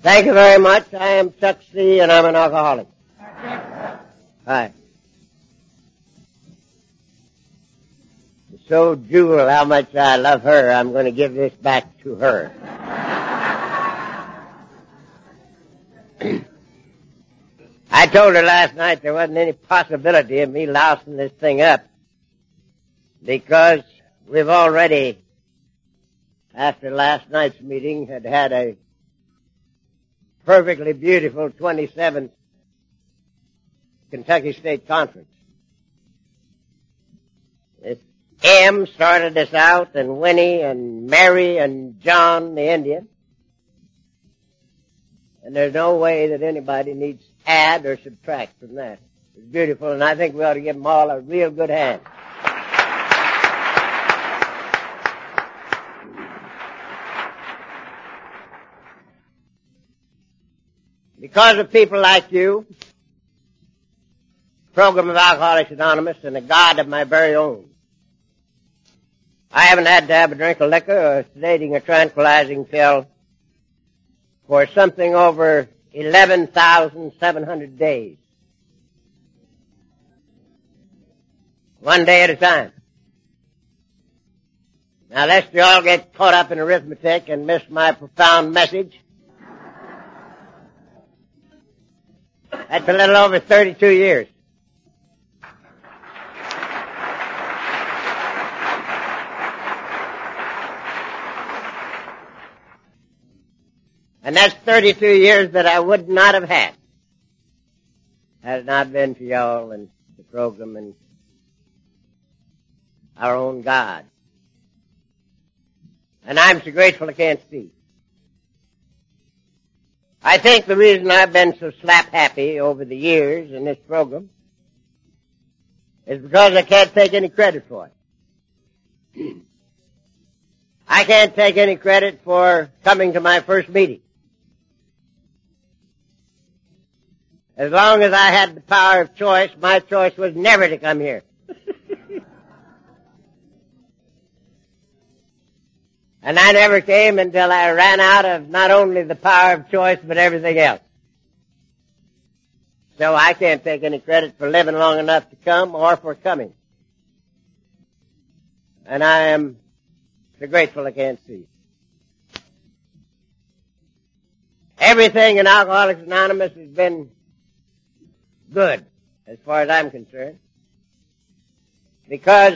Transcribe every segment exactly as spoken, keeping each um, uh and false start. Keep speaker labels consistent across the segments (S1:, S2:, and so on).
S1: Thank you very much. I am Chuck C., and I'm an alcoholic. Hi. So, Jewel, how much I love her, I'm going to give this back to her. I told her last night there wasn't any possibility of me lousing this thing up because we've already, after last night's meeting, had had a perfectly beautiful twenty-seventh Kentucky State Conference. This M started us out, and Winnie, and Mary, and John, the Indian. And there's no way that anybody needs to add or subtract from that. It's beautiful, and I think we ought to give them all a real good hand. Because of people like you, program of Alcoholics Anonymous, and a God of my very own, I haven't had to have a drink of liquor or a sedating or tranquilizing pill for something over eleven thousand seven hundred days. One day at a time. Now, lest you all get caught up in arithmetic and miss my profound message, that's a little over thirty-two years. And that's thirty-two years that I would not have had had it not been for y'all and the program and our own God. And I'm so grateful I can't speak. I think the reason I've been so slap happy over the years in this program is because I can't take any credit for it. I can't take any credit for coming to my first meeting. As long as I had the power of choice, my choice was never to come here. And I never came until I ran out of not only the power of choice, but everything else. So I can't take any credit for living long enough to come or for coming. And I am so grateful I can't see. Everything in Alcoholics Anonymous has been good, as far as I'm concerned. Because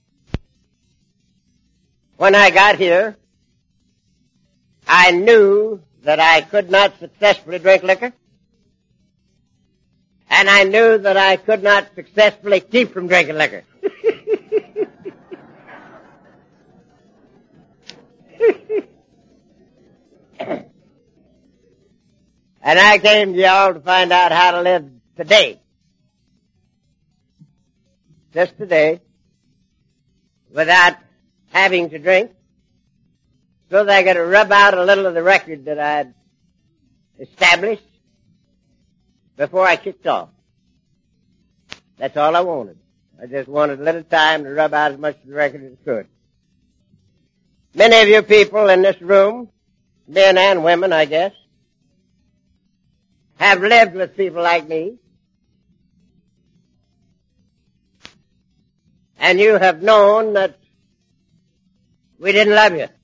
S1: when I got here, I knew that I could not successfully drink liquor, and I knew that I could not successfully keep from drinking liquor. And I came to y'all to find out how to live today. Just today, without having to drink, so that I could rub out a little of the record that I had established before I kicked off. That's all I wanted. I just wanted a little time to rub out as much of the record as I could. Many of you people in this room, men and women, I guess, have lived with people like me. And you have known that we didn't love you.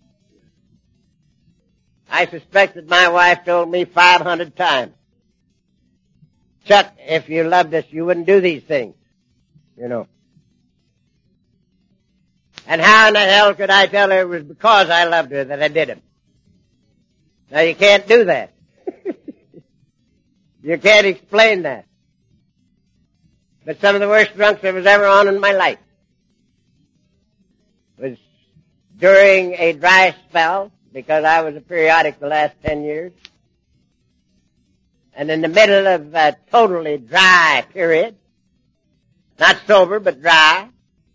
S1: I suspect that my wife told me five hundred times, Chuck, if you loved us, you wouldn't do these things. You know. And how in the hell could I tell her it was because I loved her that I did them? Now, you can't do that. You can't explain that. But some of the worst drunks I was ever on in my life was during a dry spell, because I was a periodic the last ten years. And in the middle of a totally dry period, not sober, but dry,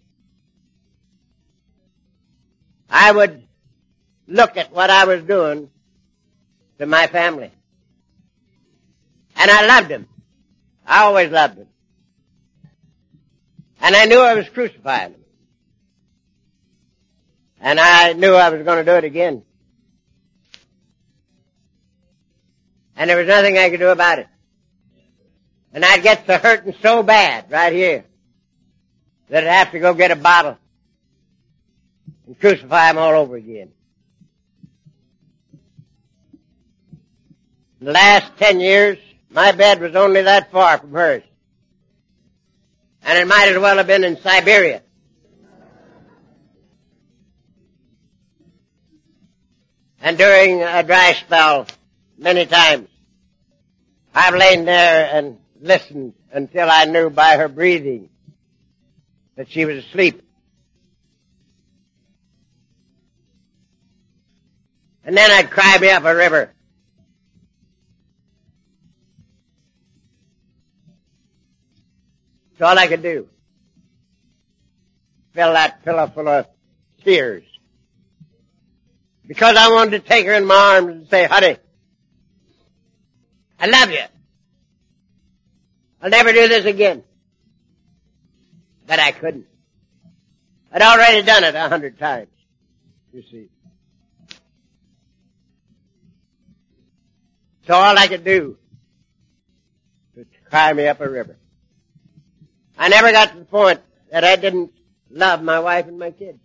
S1: I would look at what I was doing to my family. And I loved him. I always loved him. And I knew I was crucifying him. And I knew I was going to do it again. And there was nothing I could do about it. And I'd get to hurting so bad right here that I'd have to go get a bottle and crucify him all over again. In the last ten years, my bed was only that far from hers. And it might as well have been in Siberia. And during a dry spell, many times, I've lain there and listened until I knew by her breathing that she was asleep. And then I'd cry me up a river. That's all I could do. Fill that pillow full of tears. Because I wanted to take her in my arms and say, honey, I love you. I'll never do this again. But I couldn't. I'd already done it a hundred times, you see. So all I could do was cry me up a river. I never got to the point that I didn't love my wife and my kids.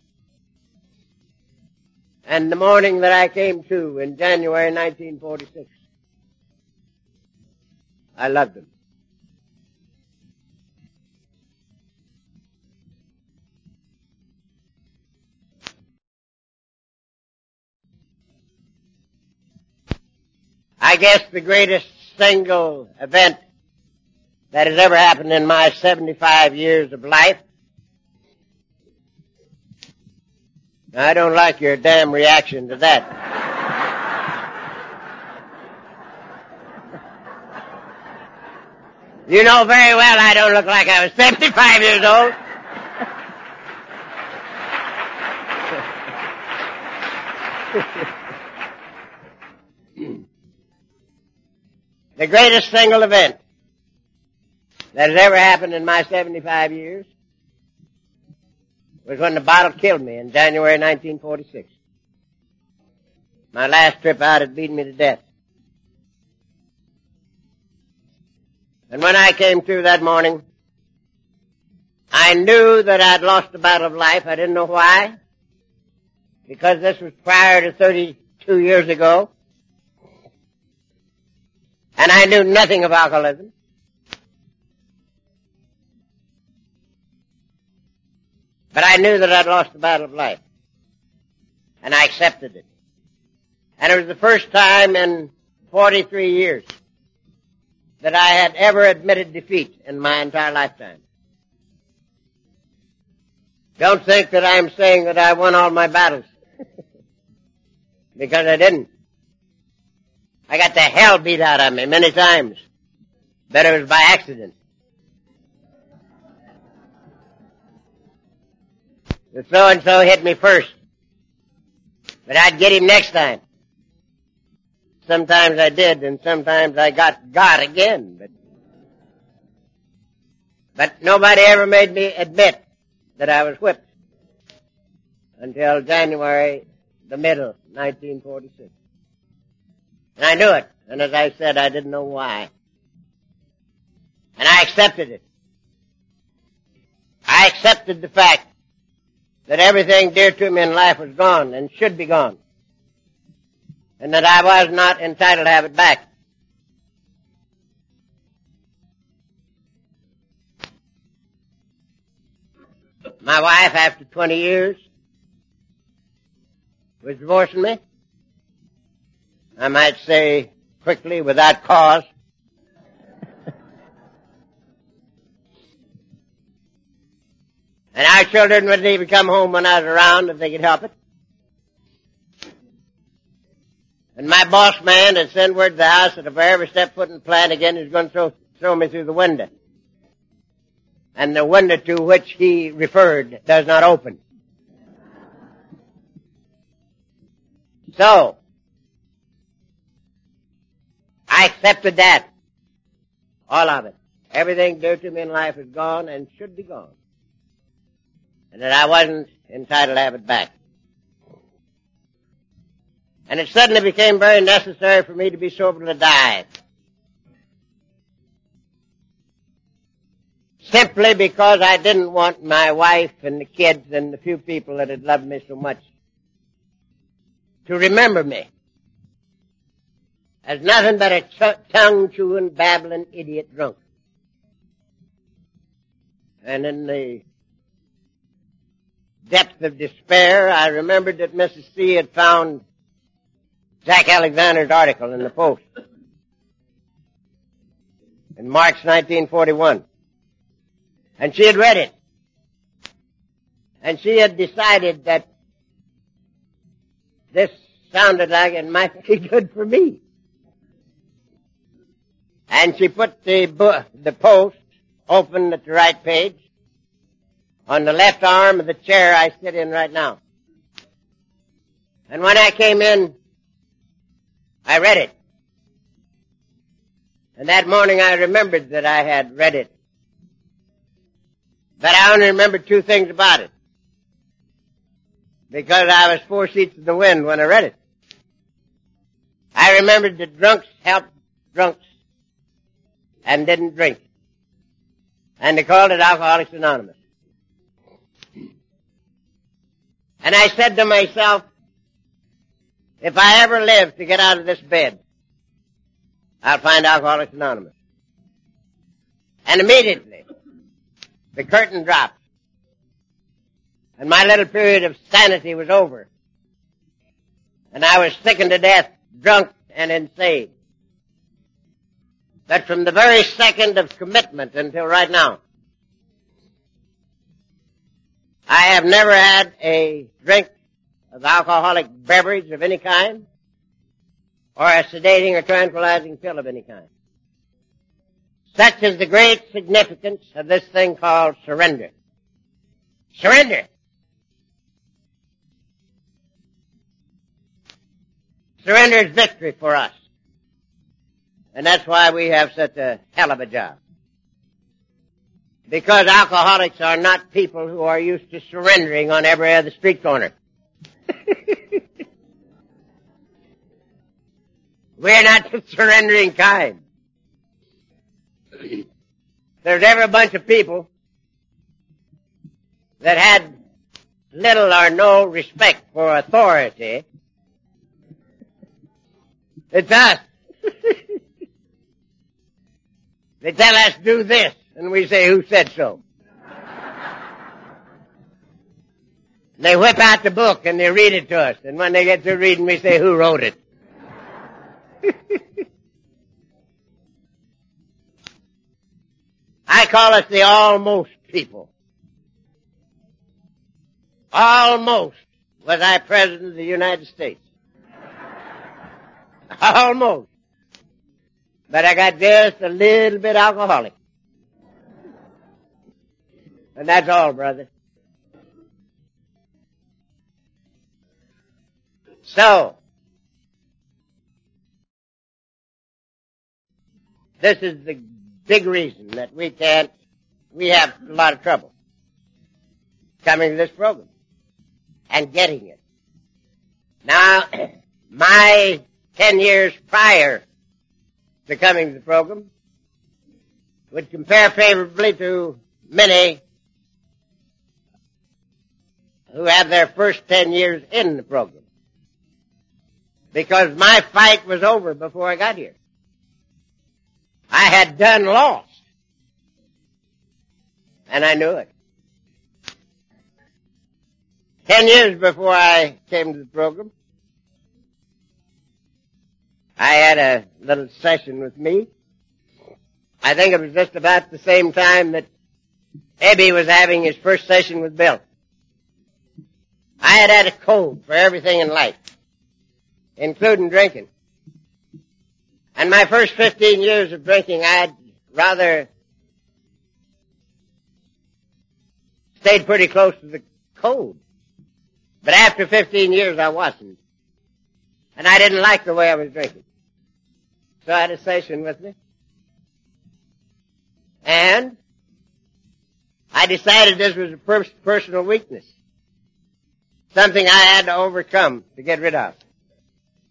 S1: And the morning that I came to in January nineteen forty-six, I loved them. I guess the greatest single event that has ever happened in my seventy-five years of life. I don't like your damn reaction to that. You know very well I don't look like I was seventy-five years old. The greatest single event that has ever happened in my seventy-five years was when the bottle killed me in January nineteen forty-six. My last trip out had beaten me to death. And when I came to that morning, I knew that I'd lost the battle of life. I didn't know why. Because this was prior to thirty-two years ago. And I knew nothing of alcoholism. But I knew that I'd lost the battle of life. And I accepted it. And it was the first time in forty-three years that I had ever admitted defeat in my entire lifetime. Don't think that I'm saying that I won all my battles. Because I didn't. I got the hell beat out of me many times. But it was by accident. The so-and-so hit me first. But I'd get him next time. Sometimes I did, and sometimes I got got again. But, but nobody ever made me admit that I was whipped. Until January, the middle, nineteen forty-six. And I knew it. And as I said, I didn't know why. And I accepted it. I accepted the fact that everything dear to me in life was gone and should be gone. And that I was not entitled to have it back. My wife, after twenty years, was divorcing me. I might say quickly, without cause. And our children wouldn't even come home when I was around if they could help it. And my boss man had sent word to the house that if I ever step foot in the plant again, he's going to throw, throw me through the window. And the window to which he referred does not open. So, I accepted that. All of it. Everything dear to me in life is gone and should be gone. And that I wasn't entitled to have it back. And it suddenly became very necessary for me to be sober to die. Simply because I didn't want my wife and the kids and the few people that had loved me so much to remember me as nothing but a ch- tongue-chewing, babbling idiot drunk. And in the depth of despair, I remembered that Missus C had found Jack Alexander's article in the Post in March nineteen forty-one. And she had read it. And she had decided that this sounded like it might be good for me. And she put the book, the Post open at the right page on the left arm of the chair I sit in right now. And when I came in, I read it. And that morning I remembered that I had read it. But I only remembered two things about it. Because I was four seats in the wind when I read it. I remembered that drunks helped drunks and didn't drink. And they called it Alcoholics Anonymous. And I said to myself, if I ever live to get out of this bed, I'll find Alcoholics Anonymous. And immediately, the curtain dropped. And my little period of sanity was over. And I was sickened to death, drunk and insane. But from the very second of commitment until right now, I have never had a drink of alcoholic beverage of any kind, or a sedating or tranquilizing pill of any kind. Such is the great significance of this thing called surrender. Surrender! Surrender is victory for us. And that's why we have such a hell of a job. Because alcoholics are not people who are used to surrendering on every other street corner. We're not the surrendering kind. There's every bunch of people that had little or no respect for authority. It's us. They tell us do this, and we say, who said so? They whip out the book and they read it to us, and when they get through reading, we say, who wrote it? I call us the almost people. Almost was I President of the United States. Almost. But I got just a little bit alcoholic. And that's all, brother. So, this is the big reason that we can't, we have a lot of trouble coming to this program and getting it. Now, my ten years prior to coming to the program would compare favorably to many who have their first ten years in the program. Because my fight was over before I got here. I had done lost. And I knew it. Ten years before I came to the program, I had a little session with me. I think it was just about the same time that Ebby was having his first session with Bill. I had had a code for everything in life, including drinking. And my first fifteen years of drinking, I had rather stayed pretty close to the code. But after fifteen years, I wasn't. And I didn't like the way I was drinking. So I had a session with me. And I decided this was a per- personal weakness. Something I had to overcome to get rid of.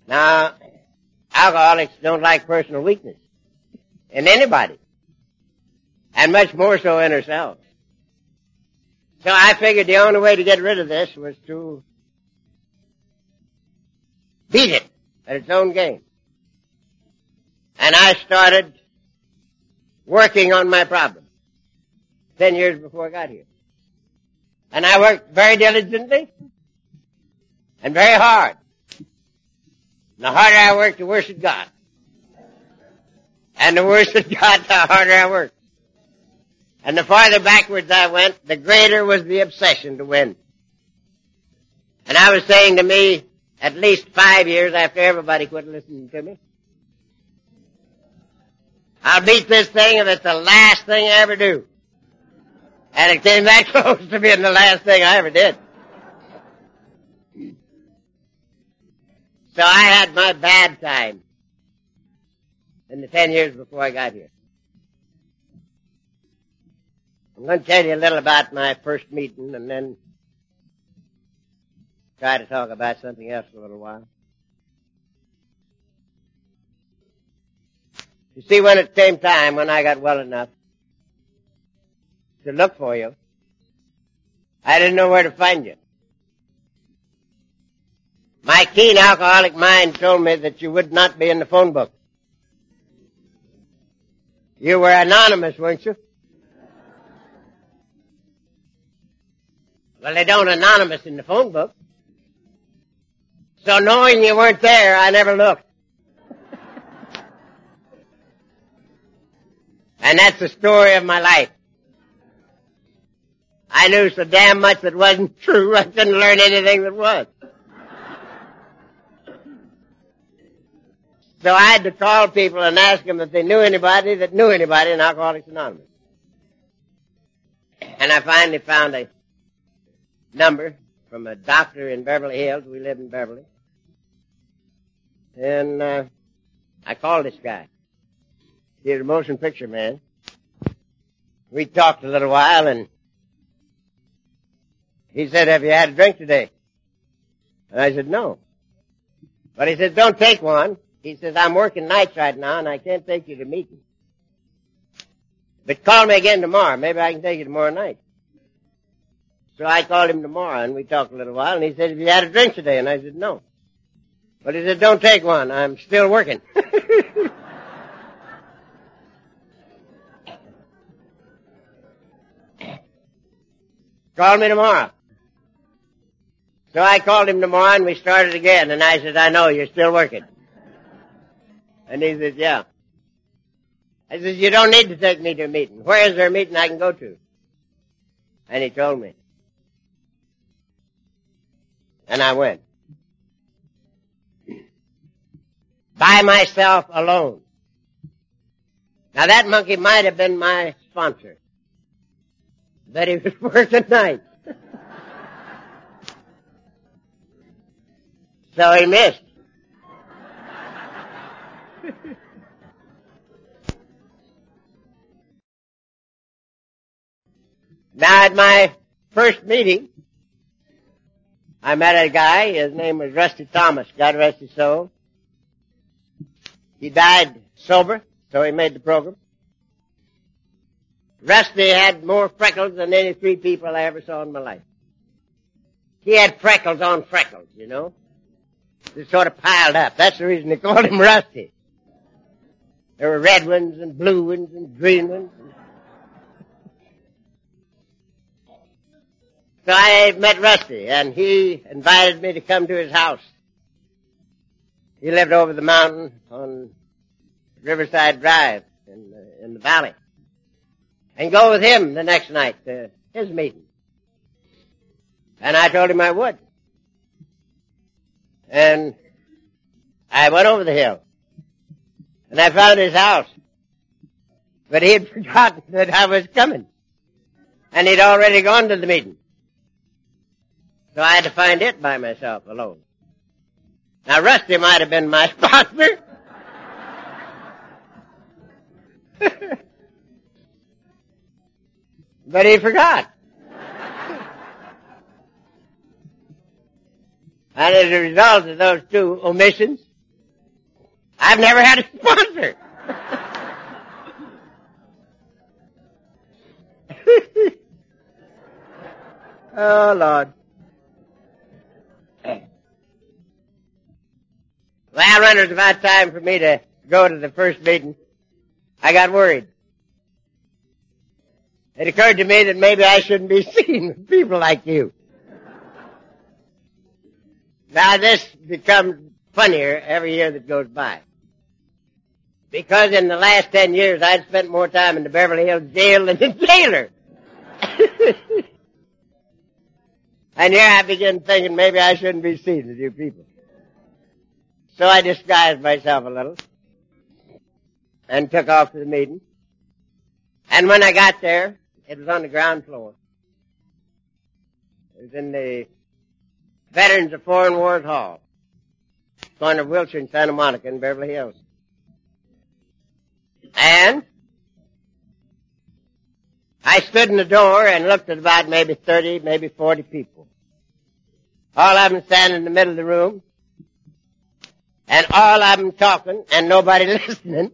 S1: Now, alcoholics don't like personal weakness in anybody, and much more so in ourselves. So I figured the only way to get rid of this was to beat it at its own game. And I started working on my problem ten years before I got here. And I worked very diligently and very hard. And the harder I worked, the worse it got. And the worse it got, the harder I worked. And the farther backwards I went, the greater was the obsession to win. And I was saying to me, at least five years after everybody quit listening to me, I'll beat this thing if it's the last thing I ever do. And it came that close to being the last thing I ever did. So I had my bad time in the ten years before I got here. I'm going to tell you a little about my first meeting and then try to talk about something else for a little while. You see, when it came time, when I got well enough to look for you, I didn't know where to find you. My keen alcoholic mind told me that you would not be in the phone book. You were anonymous, weren't you? Well, they don't anonymous in the phone book. So knowing you weren't there, I never looked. And that's the story of my life. I knew so damn much that wasn't true, I couldn't learn anything that was. So I had to call people and ask them if they knew anybody that knew anybody in Alcoholics Anonymous. And I finally found a number from a doctor in Beverly Hills. We live in Beverly. And uh, I called this guy. He's a motion picture man. We talked a little while, and he said, have you had a drink today? And I said, no. But he said, don't take one. He says, I'm working nights right now, and I can't take you to meetings. But call me again tomorrow. Maybe I can take you tomorrow night. So I called him tomorrow, and we talked a little while, and he said, have you had a drink today? And I said, no. But he said, don't take one. I'm still working. Call me tomorrow. So I called him tomorrow, and we started again, and I said, I know, you're still working. And he said, yeah. I said, you don't need to take me to a meeting. Where is there a meeting I can go to? And he told me. And I went. By myself alone. Now that monkey might have been my sponsor. But he was working nights. So he missed. Now at my first meeting, I met a guy, his name was Rusty Thomas, God rest his soul. He died sober, so he made the program. Rusty had more freckles than any three people I ever saw in my life. He had freckles on freckles, you know. They sort of piled up. That's the reason they called him Rusty. There were red ones and blue ones and green ones. So I met Rusty, and he invited me to come to his house. He lived over the mountain on Riverside Drive in the, in the valley. And go with him the next night to his meeting. And I told him I would. And I went over the hill. And I found his house. But he had forgotten that I was coming. And he'd already gone to the meeting. So I had to find it by myself alone. Now Rusty might have been my sponsor. But he forgot. And as a result of those two omissions, I've never had a sponsor. Oh, Lord. Well, when it was about time for me to go to the first meeting, I got worried. It occurred to me that maybe I shouldn't be seen with people like you. Now, this becomes funnier every year that goes by. Because in the last ten years, I'd spent more time in the Beverly Hills jail than the jailer. And here I begin thinking maybe I shouldn't be seen with you people. So I disguised myself a little and took off to the meeting. And when I got there, it was on the ground floor. It was in the Veterans of Foreign Wars Hall, corner of Wilshire and Santa Monica in Beverly Hills. And I stood in the door and looked at about maybe thirty, maybe forty people. All of them standing in the middle of the room, and all of them talking, and nobody listening.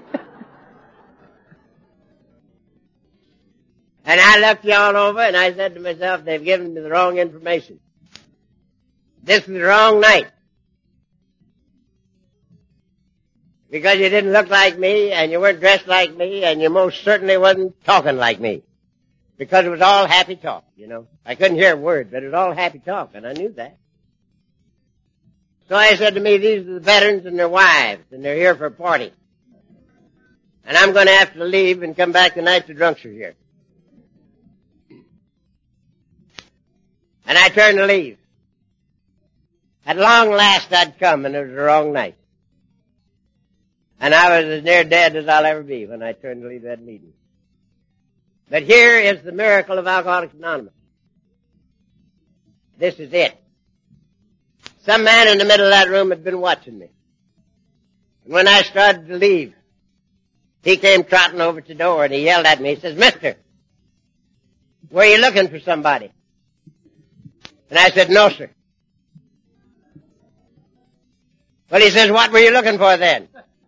S1: And I looked you all over, and I said to myself, they've given me the wrong information. This is the wrong night. Because you didn't look like me, and you weren't dressed like me, and you most certainly wasn't talking like me. Because it was all happy talk, you know. I couldn't hear a word, but it was all happy talk, and I knew that. So I said to me, these are the veterans and their wives, and they're here for a party. And I'm going to have to leave and come back tonight to Drunkshire here. And I turned to leave. At long last I'd come, and it was the wrong night. And I was as near dead as I'll ever be when I turned to leave that meeting. But here is the miracle of Alcoholics Anonymous. This is it. Some man in the middle of that room had been watching me. And when I started to leave, he came trotting over to the door and he yelled at me. He says, "Mister, were you looking for somebody?" And I said, "No, sir." Well, he says, "What were you looking for then?"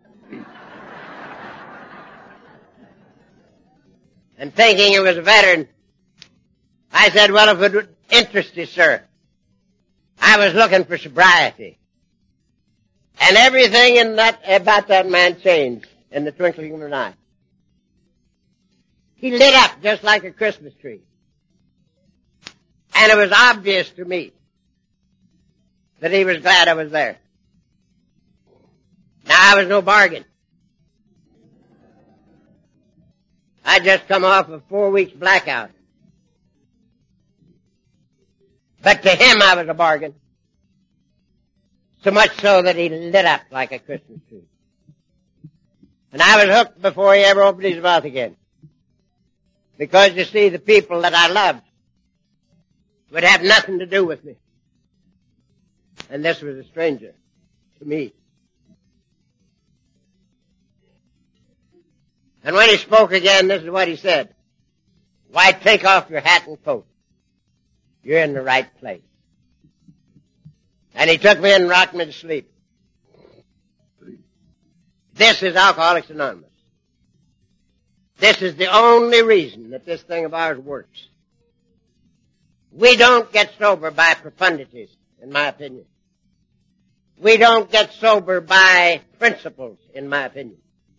S1: And thinking it was a veteran, I said, "Well, if it would interest you, sir, I was looking for sobriety." And everything in that, about that man changed in the twinkling of an eye. He lit up just like a Christmas tree. And it was obvious to me that he was glad I was there. Now, I was no bargain. I just come off a four weeks blackout. But to him I was a bargain. So much so that he lit up like a Christmas tree. And I was hooked before he ever opened his mouth again. Because you see, the people that I loved would have nothing to do with me. And this was a stranger to me. And when he spoke again, this is what he said. "Why, take off your hat and coat. You're in the right place." And he took me and rocked me to sleep. This is Alcoholics Anonymous. This is the only reason that this thing of ours works. We don't get sober by profundities, in my opinion. We don't get sober by principles, in my opinion.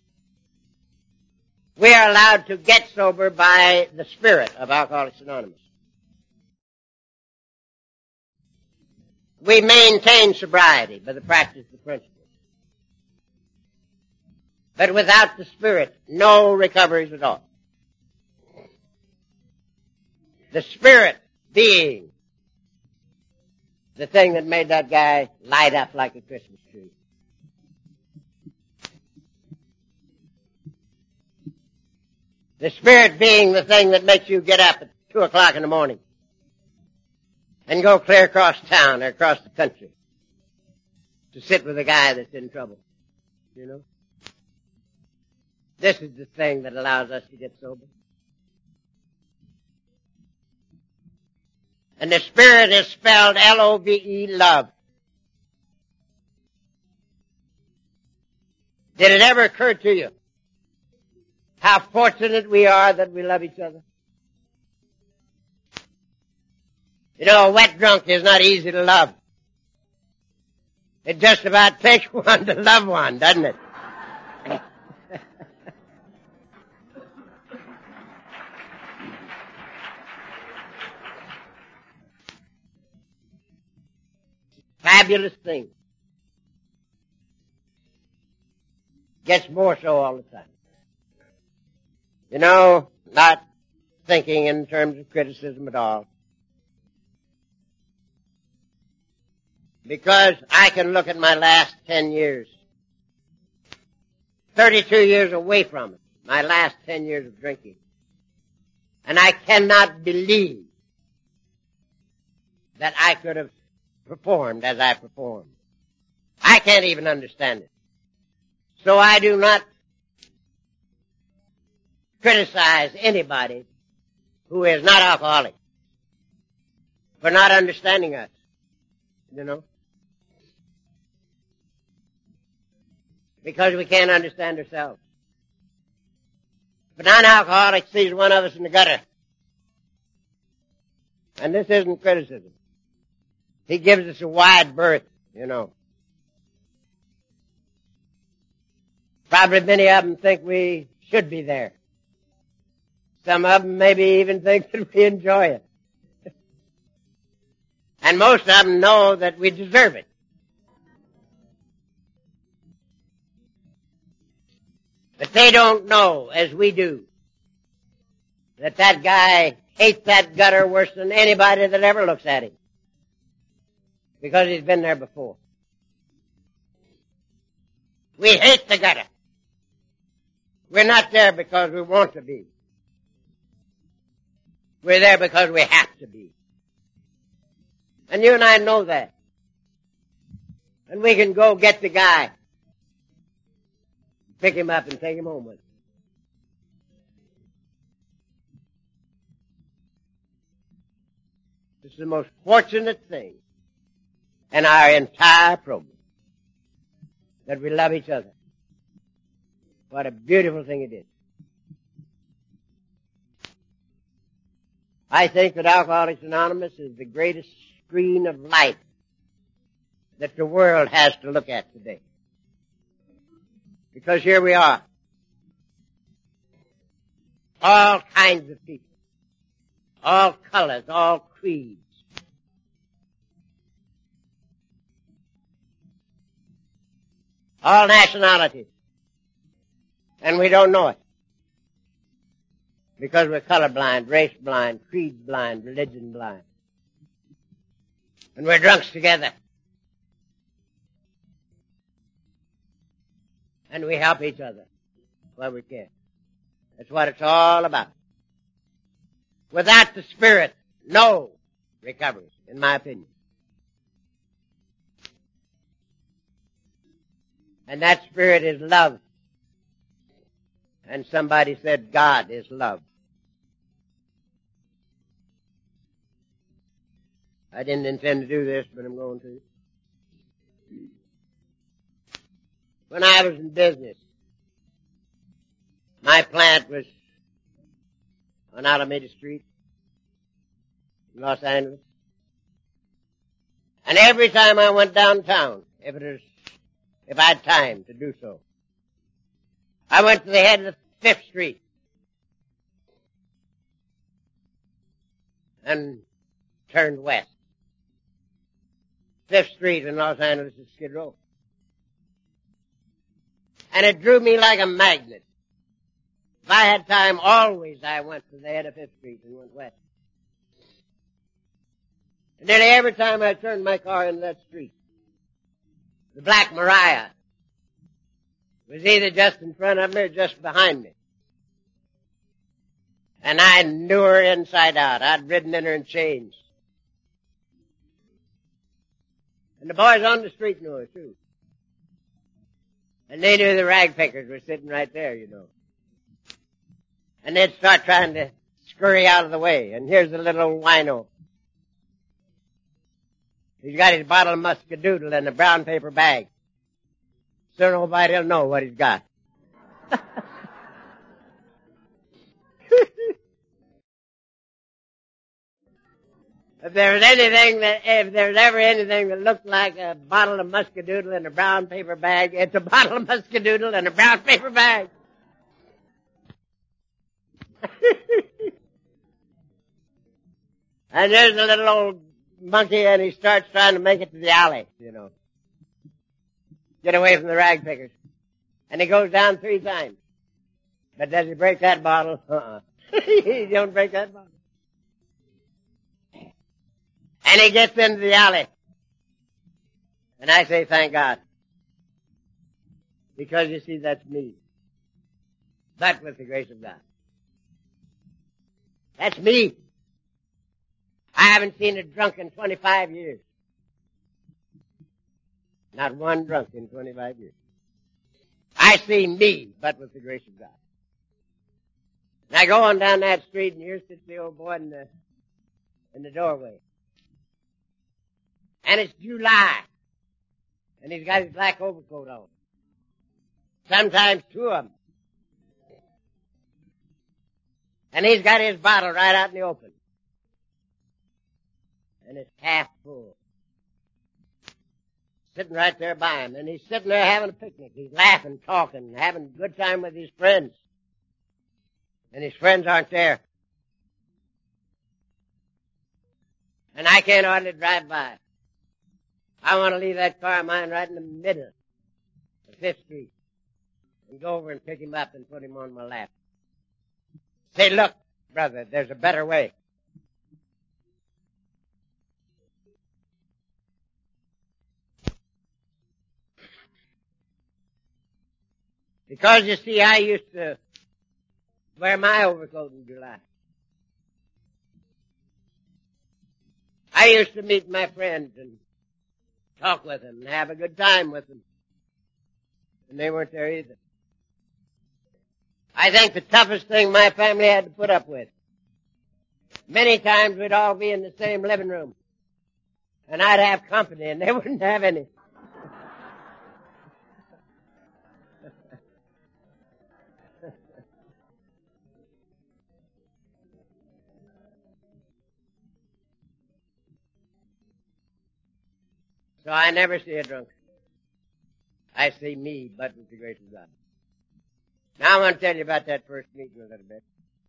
S1: We are allowed to get sober by the spirit of Alcoholics Anonymous. We maintain sobriety by the practice of the principles. But without the spirit, no recoveries at all. The spirit being the thing that made that guy light up like a Christmas tree. The spirit being the thing that makes you get up at two o'clock in the morning and go clear across town or across the country to sit with a guy that's in trouble. You know? This is the thing that allows us to get sober. And the spirit is spelled L O V E, love. Did it ever occur to you how fortunate we are that we love each other? You know, a wet drunk is not easy to love. It just about takes one to love one, doesn't it? Fabulous thing. Gets more so all the time. You know, not thinking in terms of criticism at all. Because I can look at my last ten years. thirty-two years away from it. My last ten years of drinking. And I cannot believe that I could have performed as I performed. I can't even understand it. So I do not criticize anybody who is not alcoholic for not understanding us, you know. Because we can't understand ourselves. But non-alcoholic sees one of us in the gutter. And this isn't criticism. He gives us a wide berth, you know. Probably many of them think we should be there. Some of them maybe even think that we enjoy it. And most of them know that we deserve it. But they don't know, as we do, that that guy hates that gutter worse than anybody that ever looks at him. Because he's been there before. We hate the gutter. We're not there because we want to be. We're there because we have to be. And you and I know that. And we can go get the guy, pick him up and take him home with us. This is the most fortunate thing in our entire program, that we love each other. What a beautiful thing it is. I think that Alcoholics Anonymous is the greatest screen of light that the world has to look at today. Because here we are. All kinds of people. All colors, all creeds. All nationalities. And we don't know it. Because we're colorblind, race blind, creed blind, religion blind. And we're drunks together. And we help each other where we can. That's what it's all about. Without the Spirit, no recovery, in my opinion. And that Spirit is love. And somebody said God is love. I didn't intend to do this, but I'm going to. When I was in business, my plant was on Alameda Street in Los Angeles. And every time I went downtown, if it was, if I had time to do so, I went to the head of the Fifth Street and turned west. Fifth Street in Los Angeles is Skid Row. And it drew me like a magnet. If I had time, always I went to the head of Fifth Street and went west. And nearly every time I turned my car into that street, the Black Maria was either just in front of me or just behind me. And I knew her inside out. I'd ridden in her in chains. And the boys on the street knew her too. And they knew the rag pickers were sitting right there, you know. And they'd start trying to scurry out of the way. And here's the little old wino. He's got his bottle of muscadoodle in a brown paper bag. so nobody'll know what he's got. If there's anything that, if there's ever anything that looked like a bottle of Muscadoodle in a brown paper bag, it's a bottle of Muscadoodle in a brown paper bag. And there's a little old monkey and he starts trying to make it to the alley, you know. Get away from the rag pickers. And he goes down three times. But does he break that bottle? Uh-uh. He don't break that bottle. And he gets into the alley. And I say, thank God. Because you see, that's me. But with the grace of God. That's me. I haven't seen a drunk in twenty-five years. Not one drunk in twenty-five years. I see me, but with the grace of God. And I go on down that street, and here sits the old boy in the, in the doorway. And it's July. And he's got his black overcoat on. Sometimes two of them. And he's got his bottle right out in the open. And it's half full. Sitting right there by him. And he's sitting there having a picnic. He's laughing, talking, having a good time with his friends. And his friends aren't there. And I can't hardly drive by. I want to leave that car of mine right in the middle of Fifth Street. And go over and pick him up and put him on my lap. Say, look, brother, there's a better way. Because, you see, I used to wear my overcoat in July. I used to meet my friends and talk with them and have a good time with them. And they weren't there either. I think the toughest thing my family had to put up with. Many times we'd all be in the same living room. And I'd have company and they wouldn't have any. So I never see a drunk. I see me, but with the grace of God. Now I want to tell you about that first meeting a little bit.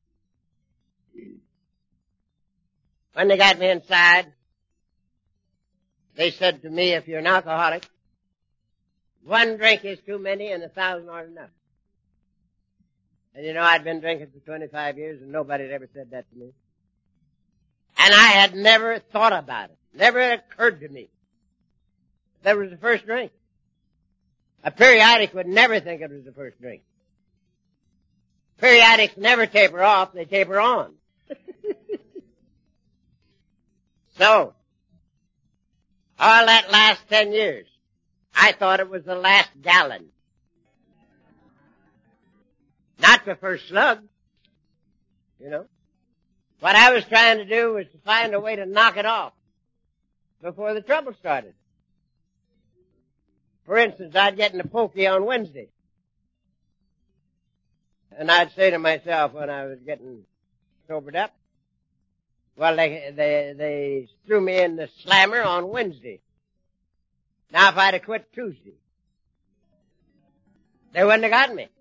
S1: When they got me inside, they said to me, if you're an alcoholic, one drink is too many and a thousand aren't enough. And you know, I'd been drinking for twenty-five years and nobody had ever said that to me. And I had never thought about it. Never occurred to me. That was the first drink. A periodic would never think it was the first drink. Periodics never taper off, they taper on. So, all that last ten years, I thought it was the last gallon. Not the first slug. You know. What I was trying to do was to find a way to knock it off before the trouble started. For instance, I'd get in a pokey on Wednesday. And I'd say to myself when I was getting sobered up, well, they, they, they threw me in the slammer on Wednesday. Now if I'd have quit Tuesday, they wouldn't have got me.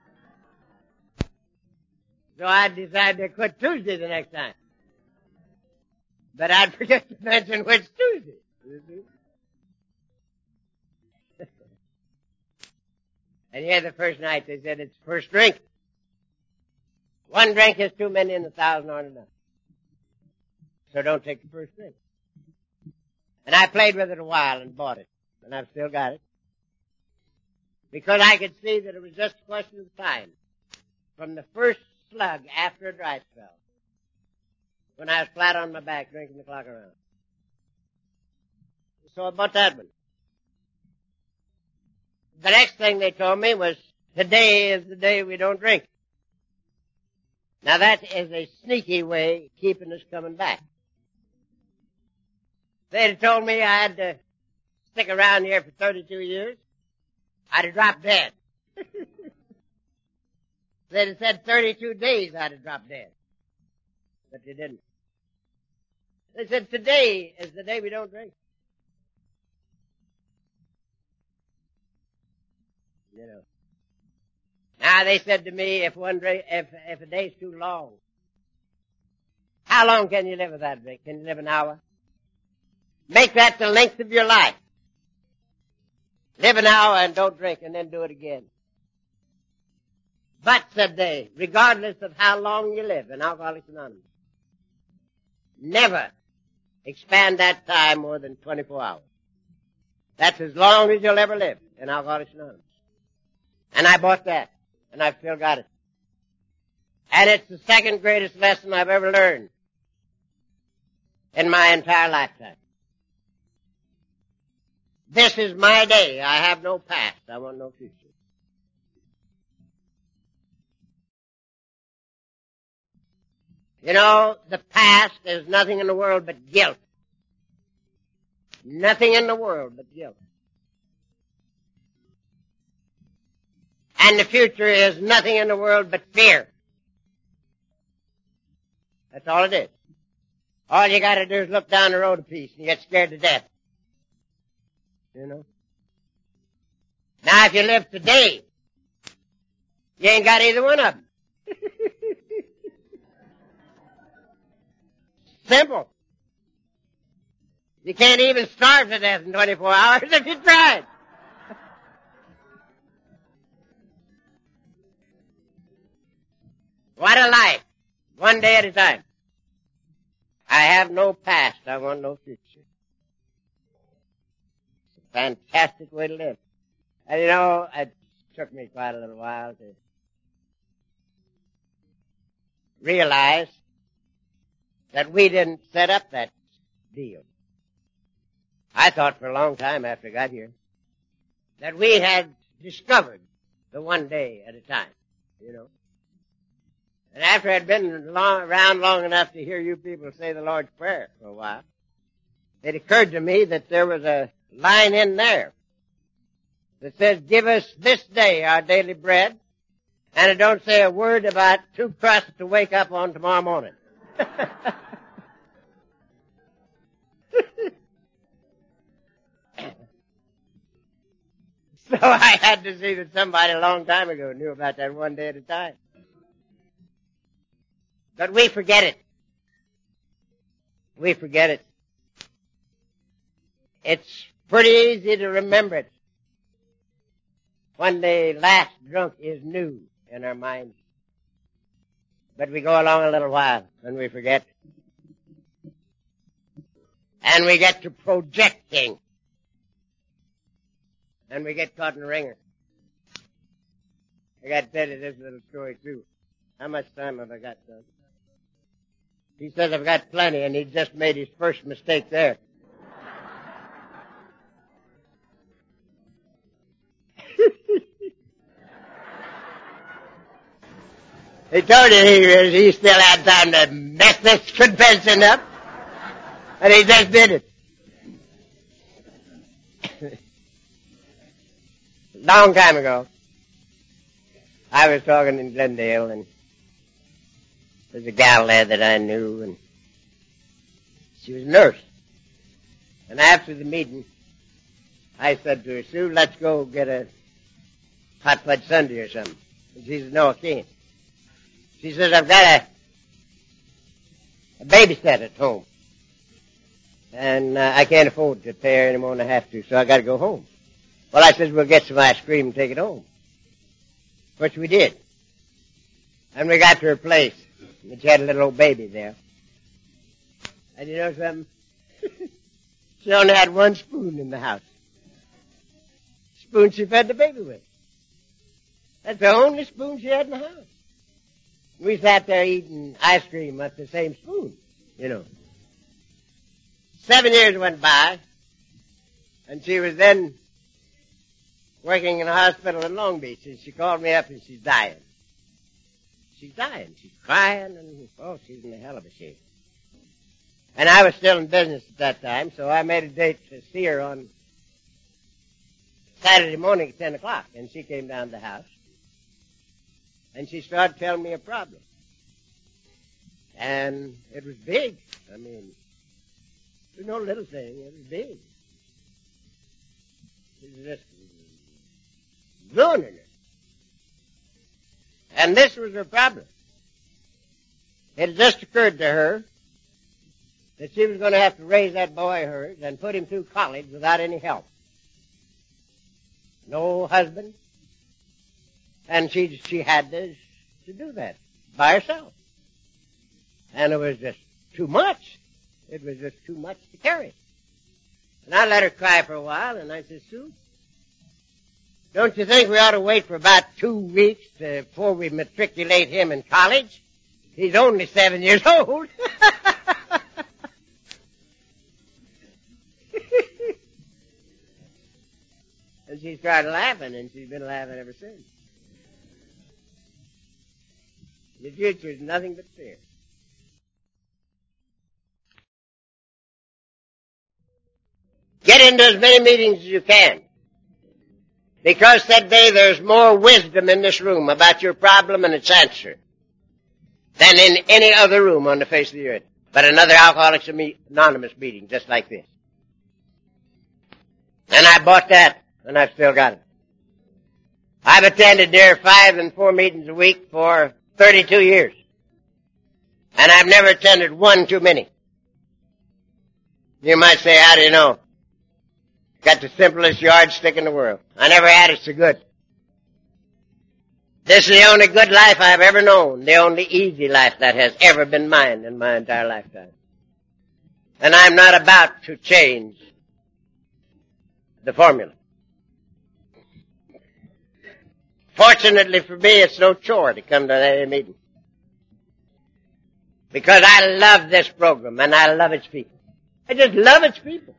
S1: So I decided to quit Tuesday the next time. But I'd forget to mention which Tuesday. And here the first night they said it's first drink. One drink is too many and a thousand aren't enough. So don't take the first drink. And I played with it a while and bought it. And I've still got it. Because I could see that it was just a question of time. From the first slug after a dry spell. When I was flat on my back drinking the clock around. So I bought that one. The next thing they told me was, today is the day we don't drink. Now that is a sneaky way of keeping us coming back. They'd told me I had to stick around here for thirty-two years. I'd have dropped dead. They'd have said thirty-two days I'd have dropped dead. But they didn't. They said today is the day we don't drink. You know. Now they said to me, if one drink, if, if a day's too long, how long can you live without drink? Can you live an hour? Make that the length of your life. Live an hour and don't drink and then do it again. But, said they, regardless of how long you live in Alcoholics Anonymous, never expand that time more than twenty-four hours. That's as long as you'll ever live in Alcoholics Anonymous. And I bought that, and I've still got it. And it's the second greatest lesson I've ever learned in my entire lifetime. This is my day. I have no past. I want no future. You know, the past is nothing in the world but guilt. Nothing in the world but guilt. And the future is nothing in the world but fear. That's all it is. All you gotta do is look down the road a piece and you get scared to death. You know? Now if you live today, you ain't got either one of them. Simple. You can't even starve to death in twenty-four hours if you tried. What a life. One day at a time. I have no past. I want no future. It's a fantastic way to live. And you know, it took me quite a little while to realize that we didn't set up that deal. I thought for a long time after I got here that we had discovered the one day at a time, you know. And after I'd been long, around long enough to hear you people say the Lord's Prayer for a while, it occurred to me that there was a line in there that says, give us this day our daily bread, and it don't say a word about two crusts to wake up on tomorrow morning. So I had to see that somebody a long time ago knew about that one day at a time. But we forget it. We forget it. It's pretty easy to remember it when the last drunk is new in our minds. But we go along a little while and we forget. And we get to projecting. And we get caught in the ringer. I got to tell you this little story too. How much time have I got, son? He says I've got plenty, and he just made his first mistake there. He told you he, he still had time to mess this convention up, and he just did it. Long time ago, I was talking in Glendale, and there's a gal there that I knew, and she was a nurse. And after the meeting, I said to her, Sue, let's go get a hot fudge sundae or something. And she said, no, I can't. She says, I've got a, a babysitter at home. And uh, I can't afford to pay her any more than I have to, so I got to go home. Well, I said, we'll get some ice cream and take it home. Which we did. And we got to her place. And she had a little old baby there. And you know something? She only had one spoon in the house. Spoon she fed the baby with. That's the only spoon she had in the house. We sat there eating ice cream with the same spoon, you know. Seven years went by, and she was then working in a hospital in Long Beach, and she called me up and she's dying. She's dying. She's crying, and oh, she's in a hell of a shape. And I was still in business at that time, so I made a date to see her on Saturday morning at ten o'clock, and she came down to the house, and she started telling me a problem. And it was big. I mean, it was no little thing. It was big. It was just ruining her. And this was her problem. It had just occurred to her that she was going to have to raise that boy of hers and put him through college without any help. No husband. And she she had to, to do that by herself. And it was just too much. It was just too much to carry. And I let her cry for a while, and I said, Sue, don't you think we ought to wait for about two weeks to, before we matriculate him in college? He's only seven years old. And she started laughing, and she's been laughing ever since. The future is nothing but fear. Get into as many meetings as you can. Because that day there's more wisdom in this room about your problem and its answer than in any other room on the face of the earth. But another Alcoholics Anonymous meeting just like this. And I bought that, and I've still got it. I've attended near five and four meetings a week for thirty-two years. And I've never attended one too many. You might say, how do you know? Got the simplest yardstick in the world. I never had it so good. This is the only good life I've ever known, the only easy life that has ever been mine in my entire lifetime. And I'm not about to change the formula. Fortunately for me, it's no chore to come to that meeting. Because I love this program and I love its people. I just love its people.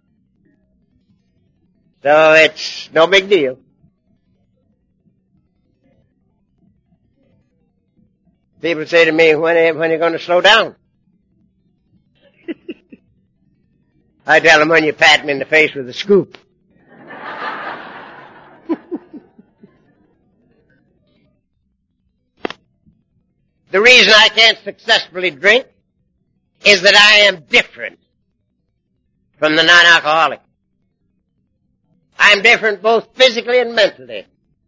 S1: So it's no big deal. People say to me, when are, when are you going to slow down? I tell them, when you pat me in the face with a scoop. The reason I can't successfully drink is that I am different from the non-alcoholic. I'm different both physically and mentally.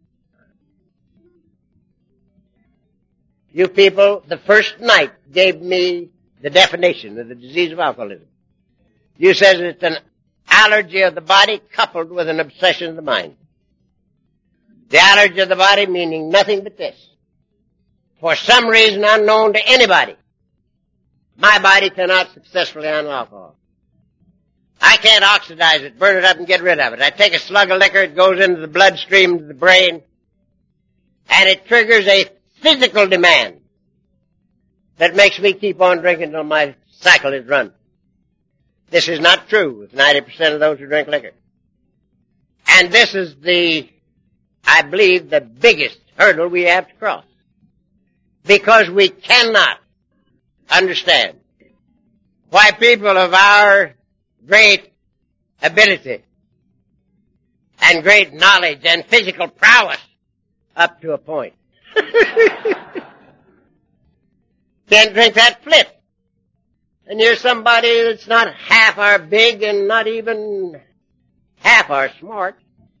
S1: You people, the first night, gave me the definition of the disease of alcoholism. You said it's an allergy of the body coupled with an obsession of the mind. The allergy of the body meaning nothing but this. For some reason unknown to anybody, my body cannot successfully handle alcohol. I can't oxidize it, burn it up, and get rid of it. I take a slug of liquor, it goes into the bloodstream to the brain, and it triggers a physical demand that makes me keep on drinking until my cycle is run. This is not true with ninety percent of those who drink liquor. And this is the, I believe, the biggest hurdle we have to cross. Because we cannot understand why people of our great ability and great knowledge and physical prowess up to a point can't drink that flip. And you're somebody that's not half our big and not even half our smart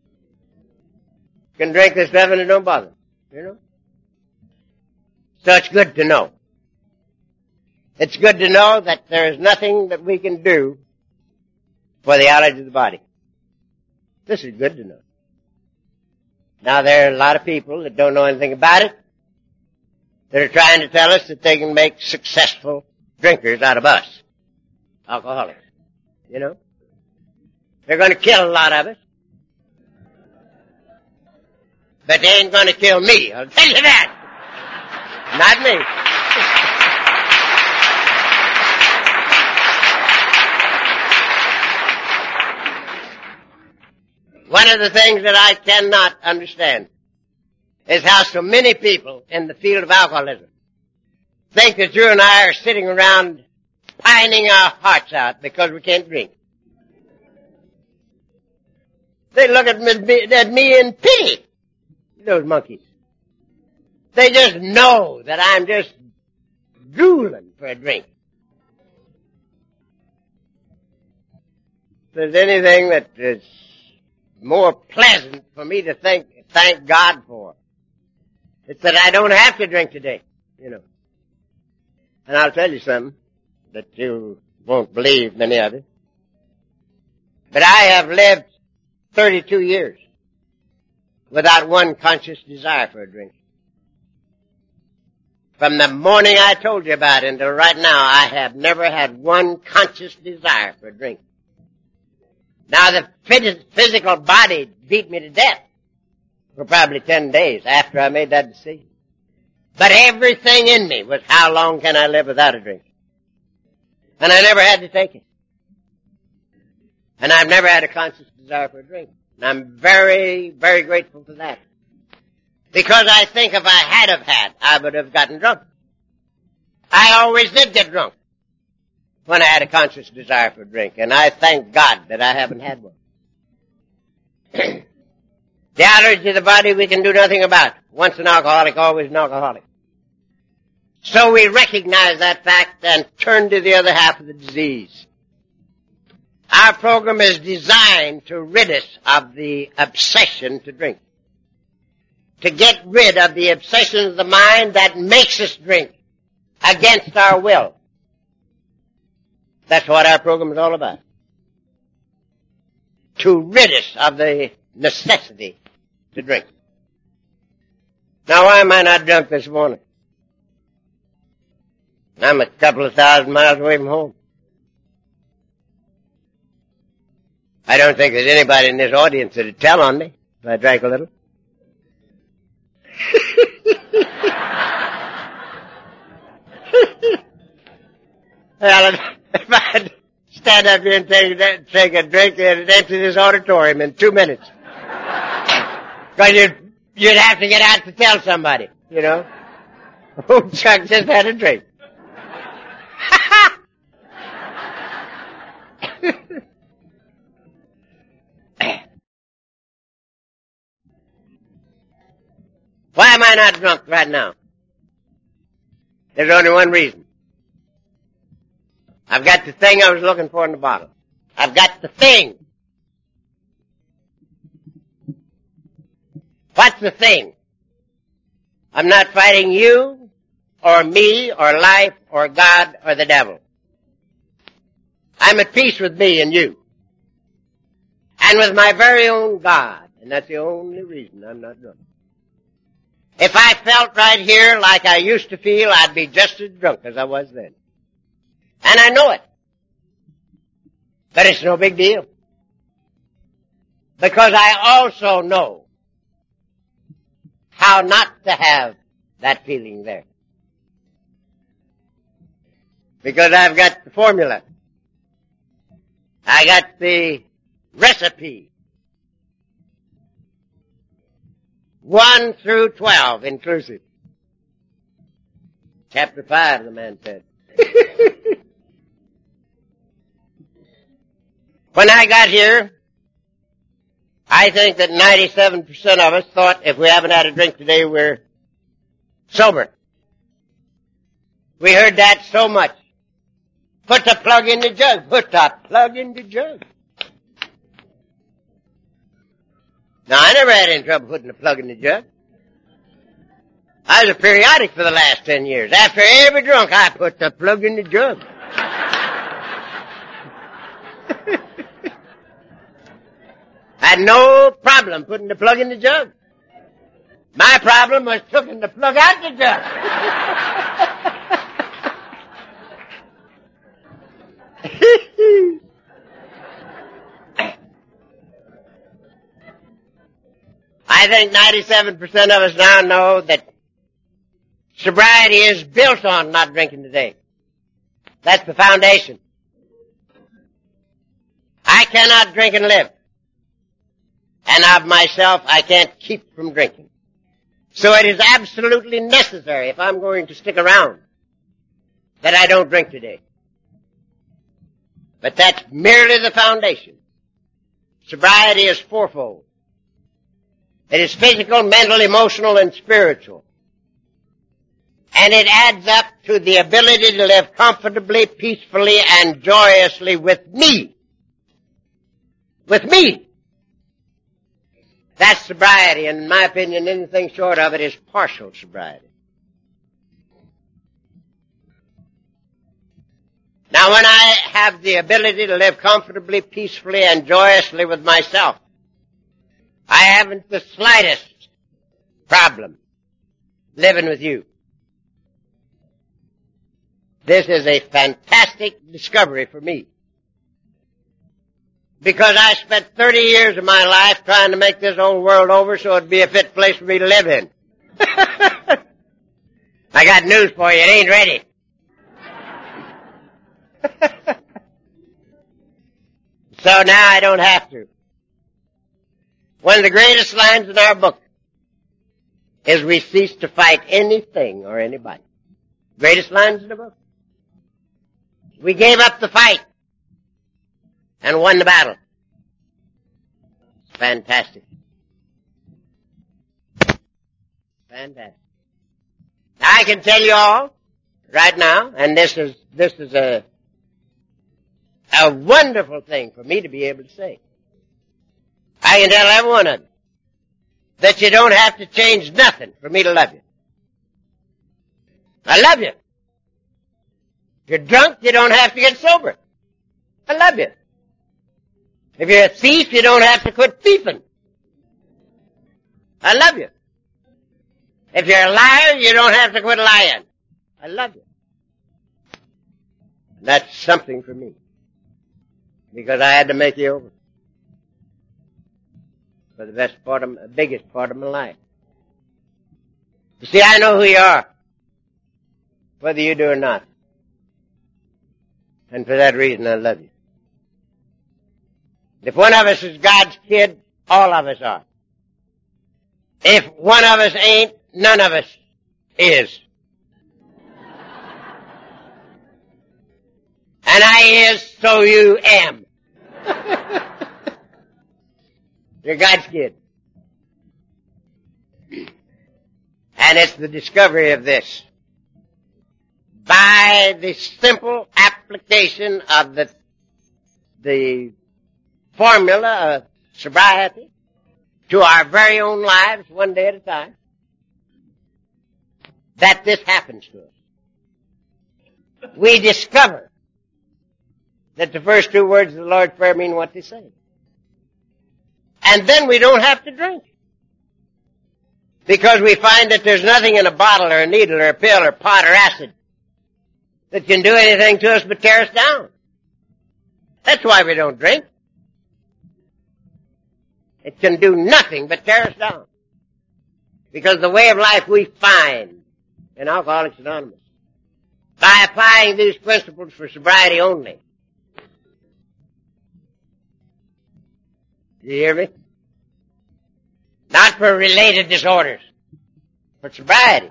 S1: can drink this stuff and it don't bother, you know? So it's good to know. It's good to know that there is nothing that we can do for the allergy of the body. This is good to know. Now there are a lot of people that don't know anything about it that are trying to tell us that they can make successful drinkers out of us, alcoholics. You know? They're going to kill a lot of us. But they ain't going to kill me, I'll tell you that. Not me. One of the things that I cannot understand is how so many people in the field of alcoholism think that you and I are sitting around pining our hearts out because we can't drink. They look at me, at me in pity. Those monkeys. They just know that I'm just drooling for a drink. If there's anything that is more pleasant for me to thank, thank God for, it's that I don't have to drink today, you know. And I'll tell you something that you won't believe, many of it. But I have lived thirty-two years without one conscious desire for a drink. From the morning I told you about it until right now, I have never had one conscious desire for a drink. Now the physical body beat me to death for probably ten days after I made that decision. But everything in me was, how long can I live without a drink? And I never had to take it. And I've never had a conscious desire for a drink. And I'm very, very grateful for that. Because I think if I had have had, I would have gotten drunk. I always did get drunk when I had a conscious desire for a drink. And I thank God that I haven't had one. The allergy of the body we can do nothing about. Once an alcoholic, always an alcoholic. So we recognize that fact and turn to the other half of the disease. Our program is designed to rid us of the obsession to drink. To get rid of the obsession of the mind that makes us drink against our will. That's what our program is all about. To rid us of the necessity to drink. Now, why am I not drunk this morning? I'm a couple of thousand miles away from home. I don't think there's anybody in this audience that would tell on me if I drank a little. Well, if I'd stand up here and take, take a drink and empty this auditorium in two minutes. Because you'd, you'd have to get out to tell somebody, you know. Oh, Chuck just had a drink. Why am I not drunk right now? There's only one reason. I've got the thing I was looking for in the bottle. I've got the thing. What's the thing? I'm not fighting you, or me, or life, or God, or the devil. I'm at peace with me and you. And with my very own God. And that's the only reason I'm not drunk. If I felt right here like I used to feel, I'd be just as drunk as I was then. And I know it. But it's no big deal. Because I also know how not to have that feeling there. Because I've got the formula. I got the recipe. One through twelve inclusive. Chapter five, the man said. When I got here, I think that ninety-seven percent of us thought if we haven't had a drink today, we're sober. We heard that so much. Put the plug in the jug. Put the plug in the jug. Now, I never had any trouble putting the plug in the jug. I was a periodic for the last ten years. After every drunk, I put the plug in the jug. Had no problem putting the plug in the jug. My problem was taking the plug out the jug. I think ninety-seven percent of us now know that sobriety is built on not drinking today. That's the foundation. I cannot drink and live. And of myself, I can't keep from drinking. So it is absolutely necessary, if I'm going to stick around, that I don't drink today. But that's merely the foundation. sobriety is fourfold. It is physical, mental, emotional, and spiritual. And it adds up to the ability to live comfortably, peacefully, and joyously with me. With me. That's sobriety, and in my opinion, anything short of it is partial sobriety. Now, when I have the ability to live comfortably, peacefully, and joyously with myself, I haven't the slightest problem living with you. This is a fantastic discovery for me. Because I spent thirty years of my life trying to make this old world over so it'd be a fit place for me to live in. I got news for you, it ain't ready. So now I don't have to. One of the greatest lines in our book is we cease to fight anything or anybody. Greatest lines in the book. We gave up the fight and won the battle. Fantastic. Fantastic. Now I can tell you all right now, and this is, this is a, a wonderful thing for me to be able to say. I can tell every one of you that you don't have to change nothing for me to love you. I love you. If you're drunk, you don't have to get sober. I love you. If you're a thief, you don't have to quit thieving. I love you. If you're a liar, you don't have to quit lying. I love you. That's something for me. Because I had to make you over. For the best part of, the biggest part of my life. You see, I know who you are. Whether you do or not. And for that reason, I love you. If one of us is God's kid, all of us are. If one of us ain't, none of us is. And I is, so you am. You're God's kid. And it's the discovery of this. By the simple application of the, the formula of sobriety to our very own lives one day at a time, that this happens to us. We discover that the first two words of the Lord's Prayer mean what they say. And then we don't have to drink. Because we find that there's nothing in a bottle or a needle or a pill or pot or acid that can do anything to us but tear us down. That's why we don't drink. It can do nothing but tear us down. Because the way of life we find in Alcoholics Anonymous, by applying these principles for sobriety only. Do you hear me? Not for related disorders, for sobriety.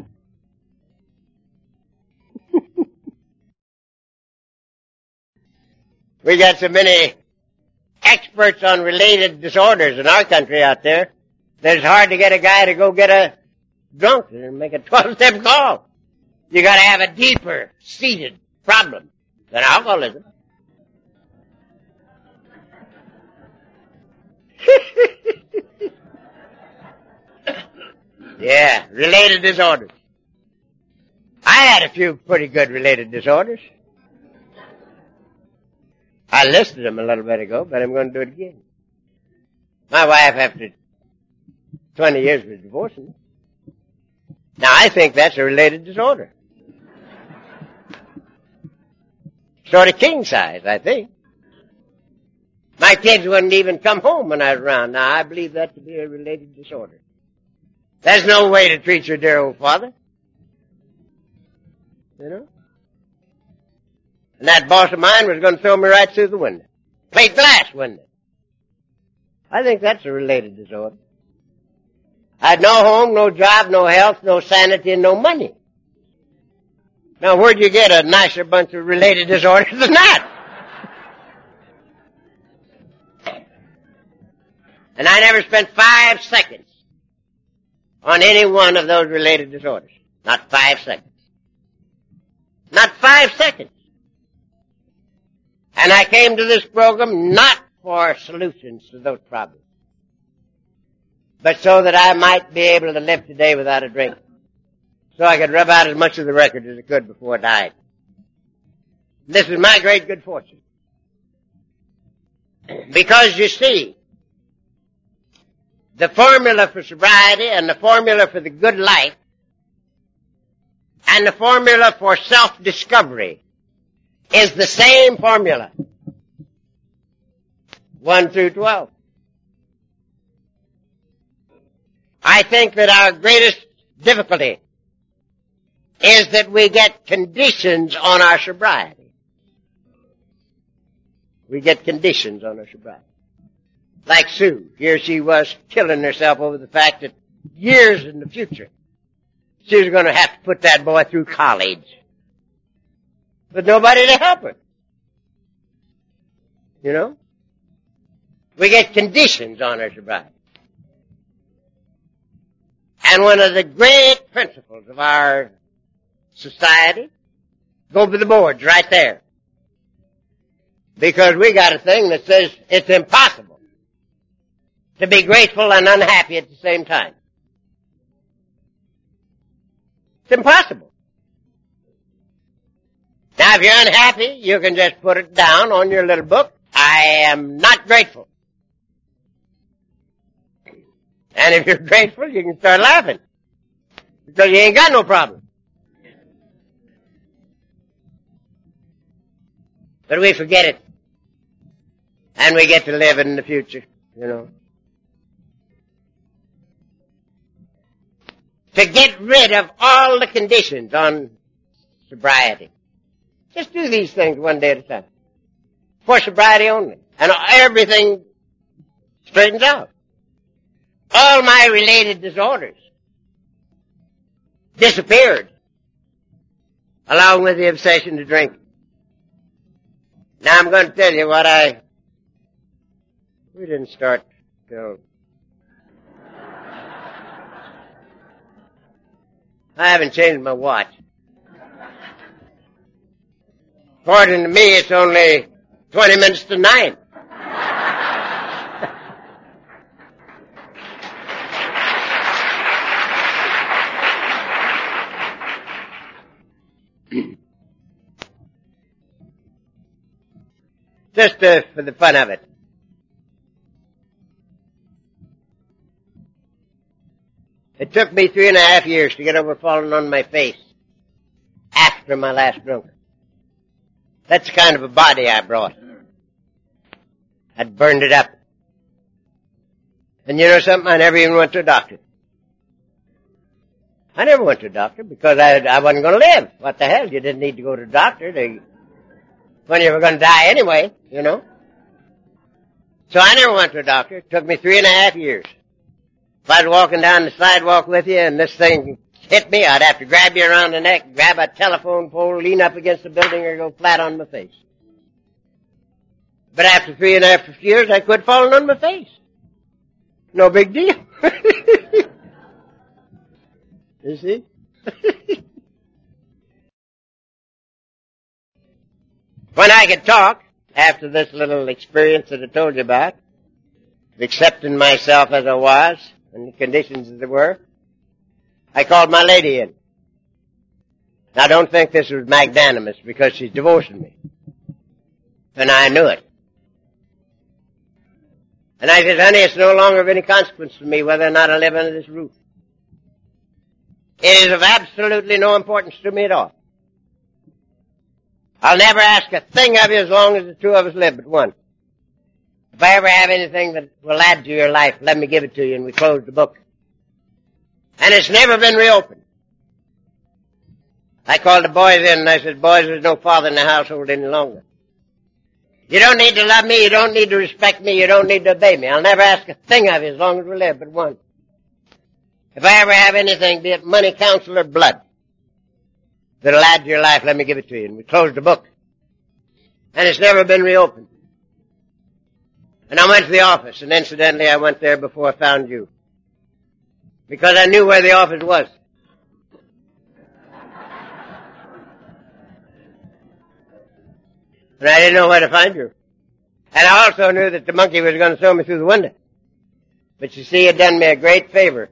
S1: We got so many experts on related disorders in our country out there that it's hard to get a guy to go get a drunk and make a twelve-step call. You gotta have a deeper seated problem than alcoholism. Yeah, related disorders. I had a few pretty good related disorders. I listed them a little bit ago, but I'm going to do it again. My wife, after twenty years, was divorcing me. Now, I think that's a related disorder. Sort of king size, I think. My kids wouldn't even come home when I was around. Now, I believe that to be a related disorder. There's no way to treat your dear old father. You know? And that boss of mine was going to throw me right through the window. Plate glass window. I think that's a related disorder. I had no home, no job, no health, no sanity, and no money. Now, where'd you get a nicer bunch of related disorders than that? And I never spent five seconds on any one of those related disorders. Not five seconds. Not five seconds. And I came to this program not for solutions to those problems, but so that I might be able to live today without a drink. So I could rub out as much of the record as I could before I died. This is my great good fortune. Because you see, the formula for sobriety and the formula for the good life and the formula for self-discovery is the same formula. one through twelve. I think that our greatest difficulty is that we get conditions on our sobriety. We get conditions on our sobriety. Like Sue. Here she was killing herself over the fact that years in the future she was going to have to put that boy through college. But nobody to help her. You know? We get conditions on our sobriety. And one of the great principles of our society, go to the boards right there. Because we got a thing that says it's impossible to be grateful and unhappy at the same time. It's impossible. Now, if you're unhappy, you can just put it down on your little book. I am not grateful. And if you're grateful, you can start laughing. Because you ain't got no problem. But we forget it. And we get to live in the future, you know. To get rid of all the conditions on sobriety. Just do these things one day at a time. For sobriety only. And everything straightens out. All my related disorders disappeared, along with the obsession to drink. Now I'm going to tell you what I... We didn't start till... I haven't changed my watch. According to me, it's only twenty minutes to nine. Just uh, for the fun of it. It took me three and a half years to get over falling on my face after my last drunk. That's the kind of a body I brought. I'd burned it up. And you know something? I never even went to a doctor. I never went to a doctor because I, I wasn't going to live. What the hell? You didn't need to go to a doctor to, when you were going to die anyway, you know. So I never went to a doctor. It took me three and a half years. If I was walking down the sidewalk with you and this thing hit me, I'd have to grab you around the neck, grab a telephone pole, lean up against the building, or go flat on my face. But after three and a half years, I quit falling on my face. No big deal. You see? When I could talk, after this little experience that I told you about, accepting myself as I was, and the conditions as they were, I called my lady in. Now don't think this was magnanimous because she's divorcing me. And I knew it. And I said, honey, it's no longer of any consequence to me whether or not I live under this roof. It is of absolutely no importance to me at all. I'll never ask a thing of you as long as the two of us live but one. If I ever have anything that will add to your life, let me give it to you, and we close the book. And it's never been reopened. I called the boys in and I said, boys, there's no father in the household any longer. You don't need to love me, you don't need to respect me, you don't need to obey me. I'll never ask a thing of you as long as we live but one. If I ever have anything, be it money, counsel, or blood, that'll add to your life, let me give it to you. And we closed the book. And it's never been reopened. And I went to the office, and incidentally I went there before I found you. Because I knew where the office was. And I didn't know where to find you. And I also knew that the monkey was going to throw me through the window. But you see, it done me a great favor.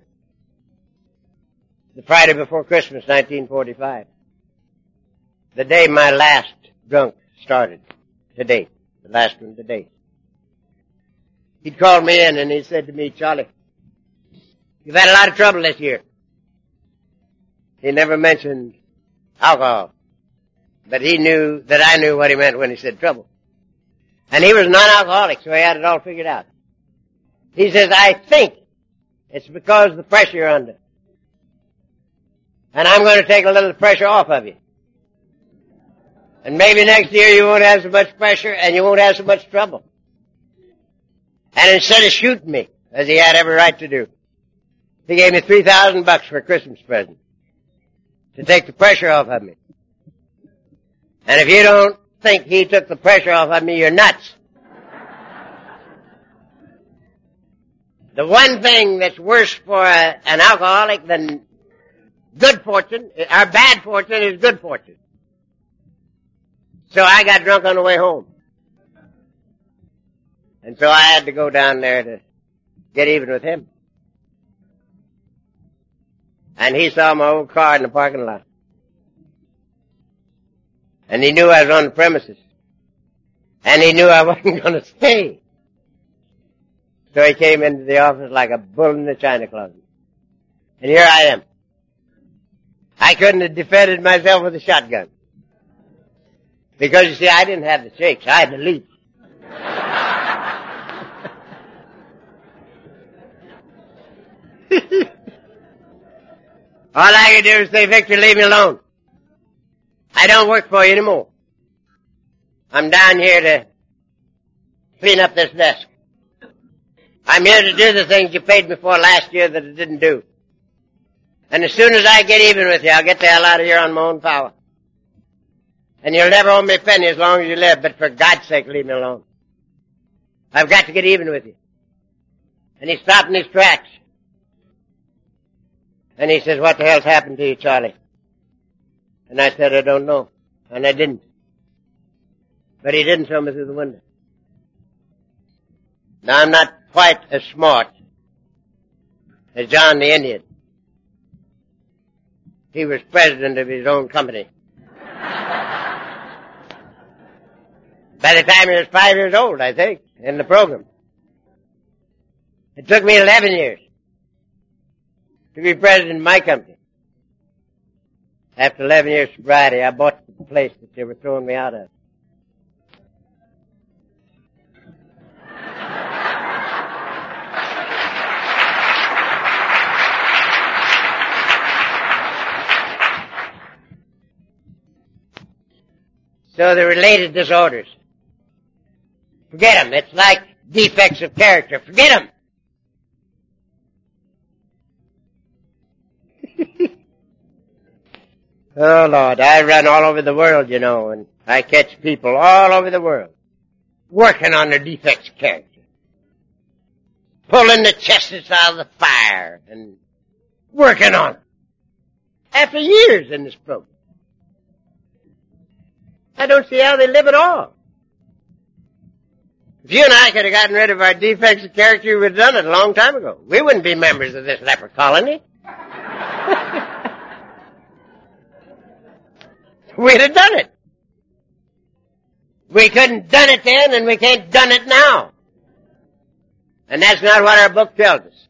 S1: The Friday before Christmas, nineteen forty-five. The day my last drunk started. To date. The last one to date. He'd called me in and he said to me, Charlie, you've had a lot of trouble this year. He never mentioned alcohol. But he knew that I knew what he meant when he said trouble. And he was non-alcoholic, so he had it all figured out. He says, I think it's because of the pressure you're under. And I'm going to take a little pressure off of you. And maybe next year you won't have so much pressure and you won't have so much trouble. And instead of shooting me, as he had every right to do, he gave me three thousand bucks for a Christmas present to take the pressure off of me. And if you don't think he took the pressure off of me, you're nuts. The one thing that's worse for a, an alcoholic than good fortune, or bad fortune, is good fortune. So I got drunk on the way home. And so I had to go down there to get even with him. And he saw my old car in the parking lot. And he knew I was on the premises. And he knew I wasn't going to stay. So he came into the office like a bull in the china closet. And here I am. I couldn't have defended myself with a shotgun. Because, you see, I didn't have the shakes. I had to leap. All I could do is say, Victor, leave me alone. I don't work for you anymore. I'm down here to clean up this desk. I'm here to do the things you paid me for last year that I didn't do. And as soon as I get even with you, I'll get the hell out of here on my own power. And you'll never owe me a penny as long as you live, but for God's sake, leave me alone. I've got to get even with you. And he stopped in his tracks. And he says, what the hell's happened to you, Charlie? And I said, I don't know. And I didn't. But he didn't throw me through the window. Now, I'm not quite as smart as John the Indian. He was president of his own company. By the time he was five years old, I think, in the program. It took me eleven years to be president of my company. After eleven years sobriety, I bought the place that they were throwing me out of. So the related disorders. Forget them. It's like defects of character. Forget them. Oh, Lord, I run all over the world, you know, and I catch people all over the world working on their defects of character. Pulling the chestnuts out of the fire and working on them. After years in this program. I don't see how they live at all. If you and I could have gotten rid of our defects of character, we would have done it a long time ago. We wouldn't be members of this leper colony. We'd have done it. We couldn't done it then, and we can't done it now. And that's not what our book tells us.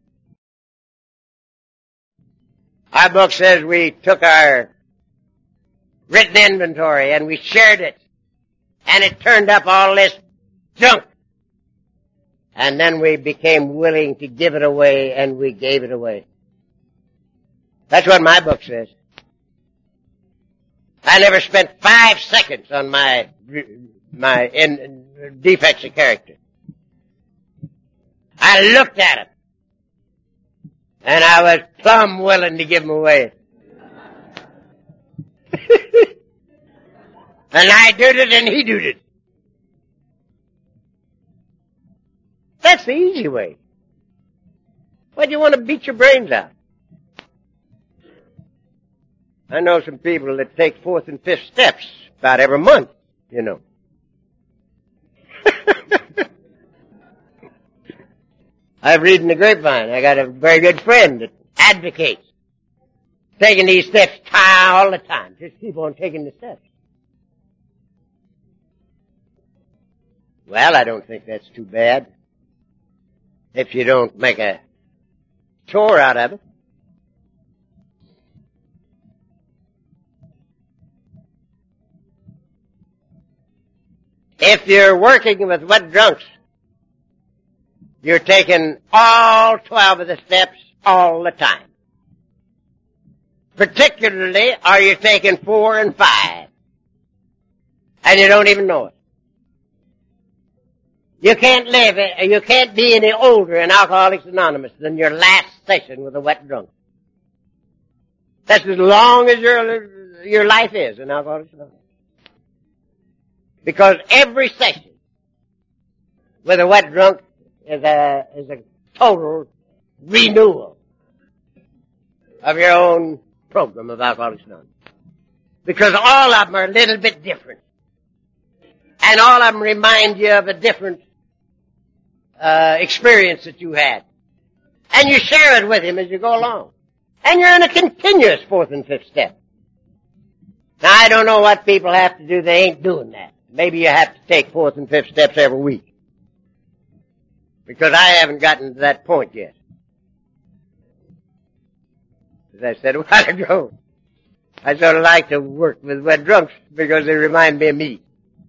S1: Our book says we took our written inventory and we shared it, and it turned up all this junk. And then we became willing to give it away, and we gave it away. That's what my book says. I never spent five seconds on my my in, defects of character. I looked at them, and I was plumb willing to give them away. And I did it, and he did it. That's the easy way. Why do you want to beat your brains out? I know some people that take fourth and fifth steps about every month, you know. I've read in the grapevine. I got a very good friend that advocates taking these steps all the time. Just keep on taking the steps. Well, I don't think that's too bad if you don't make a chore out of it. If you're working with wet drunks, you're taking all twelve of the steps all the time. Particularly, are you taking four and five? And you don't even know it. You can't live, you can't be any older in Alcoholics Anonymous than your last session with a wet drunk. That's as long as your, your life is in Alcoholics Anonymous. Because every session with a wet drunk is a, is a total renewal of your own program of Alcoholics Anonymous. Because all of them are a little bit different. And all of them remind you of a different uh, experience that you had. And you share it with him as you go along. And you're in a continuous fourth and fifth step. Now, I don't know what people have to do. They ain't doing that. Maybe you have to take fourth and fifth steps every week. Because I haven't gotten to that point yet. As I said a while ago, I sort of like to work with wet drunks because they remind me of me.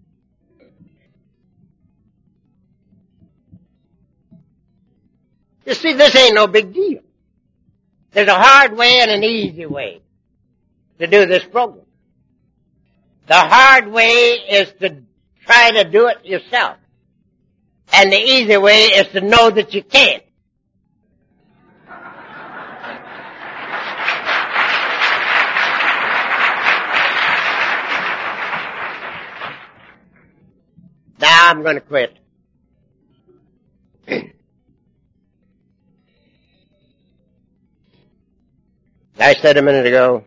S1: You see, this ain't no big deal. There's a hard way and an easy way to do this program. The hard way is to try to do it yourself. And the easy way is to know that you can't. Now I'm going to quit. I said a minute ago,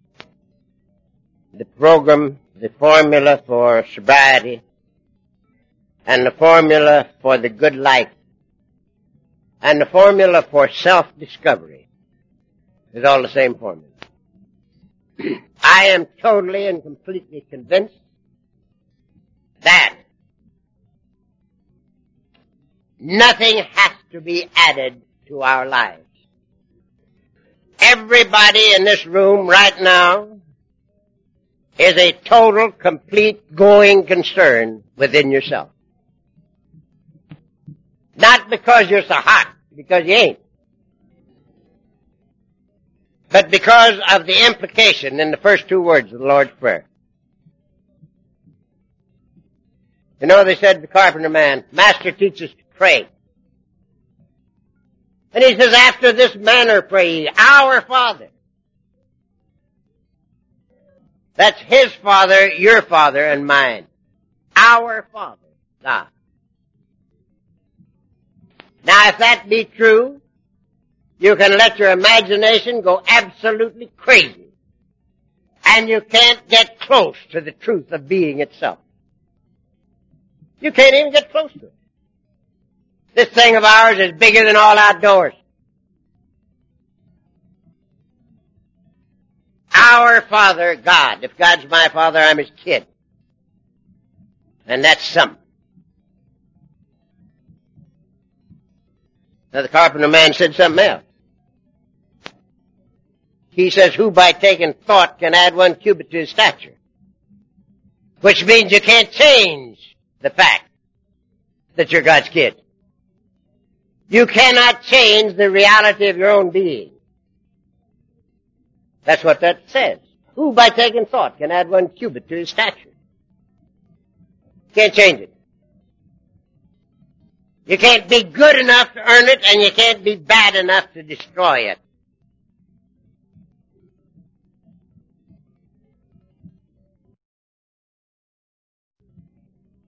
S1: the program, the formula for sobriety, and the formula for the good life, and the formula for self-discovery is all the same formula. I am totally and completely convinced that nothing has to be added to our lives. Everybody in this room right now is a total, complete, going concern within yourself. Not because you're so hot, because you ain't. But because of the implication in the first two words of the Lord's Prayer. You know, they said to the carpenter man, Master, teach us to pray. And he says, after this manner pray ye, our Father. That's his Father, your Father, and mine. Our Father, God. Now, if that be true, you can let your imagination go absolutely crazy. And you can't get close to the truth of being itself. You can't even get close to it. This thing of ours is bigger than all outdoors. Our Father, God. If God's my Father, I'm His kid. And that's something. Now the carpenter man said something else. He says, who by taking thought can add one cubit to his stature? Which means you can't change the fact that you're God's kid. You cannot change the reality of your own being. That's what that says. Who by taking thought can add one cubit to his stature? Can't change it. You can't be good enough to earn it, and you can't be bad enough to destroy it.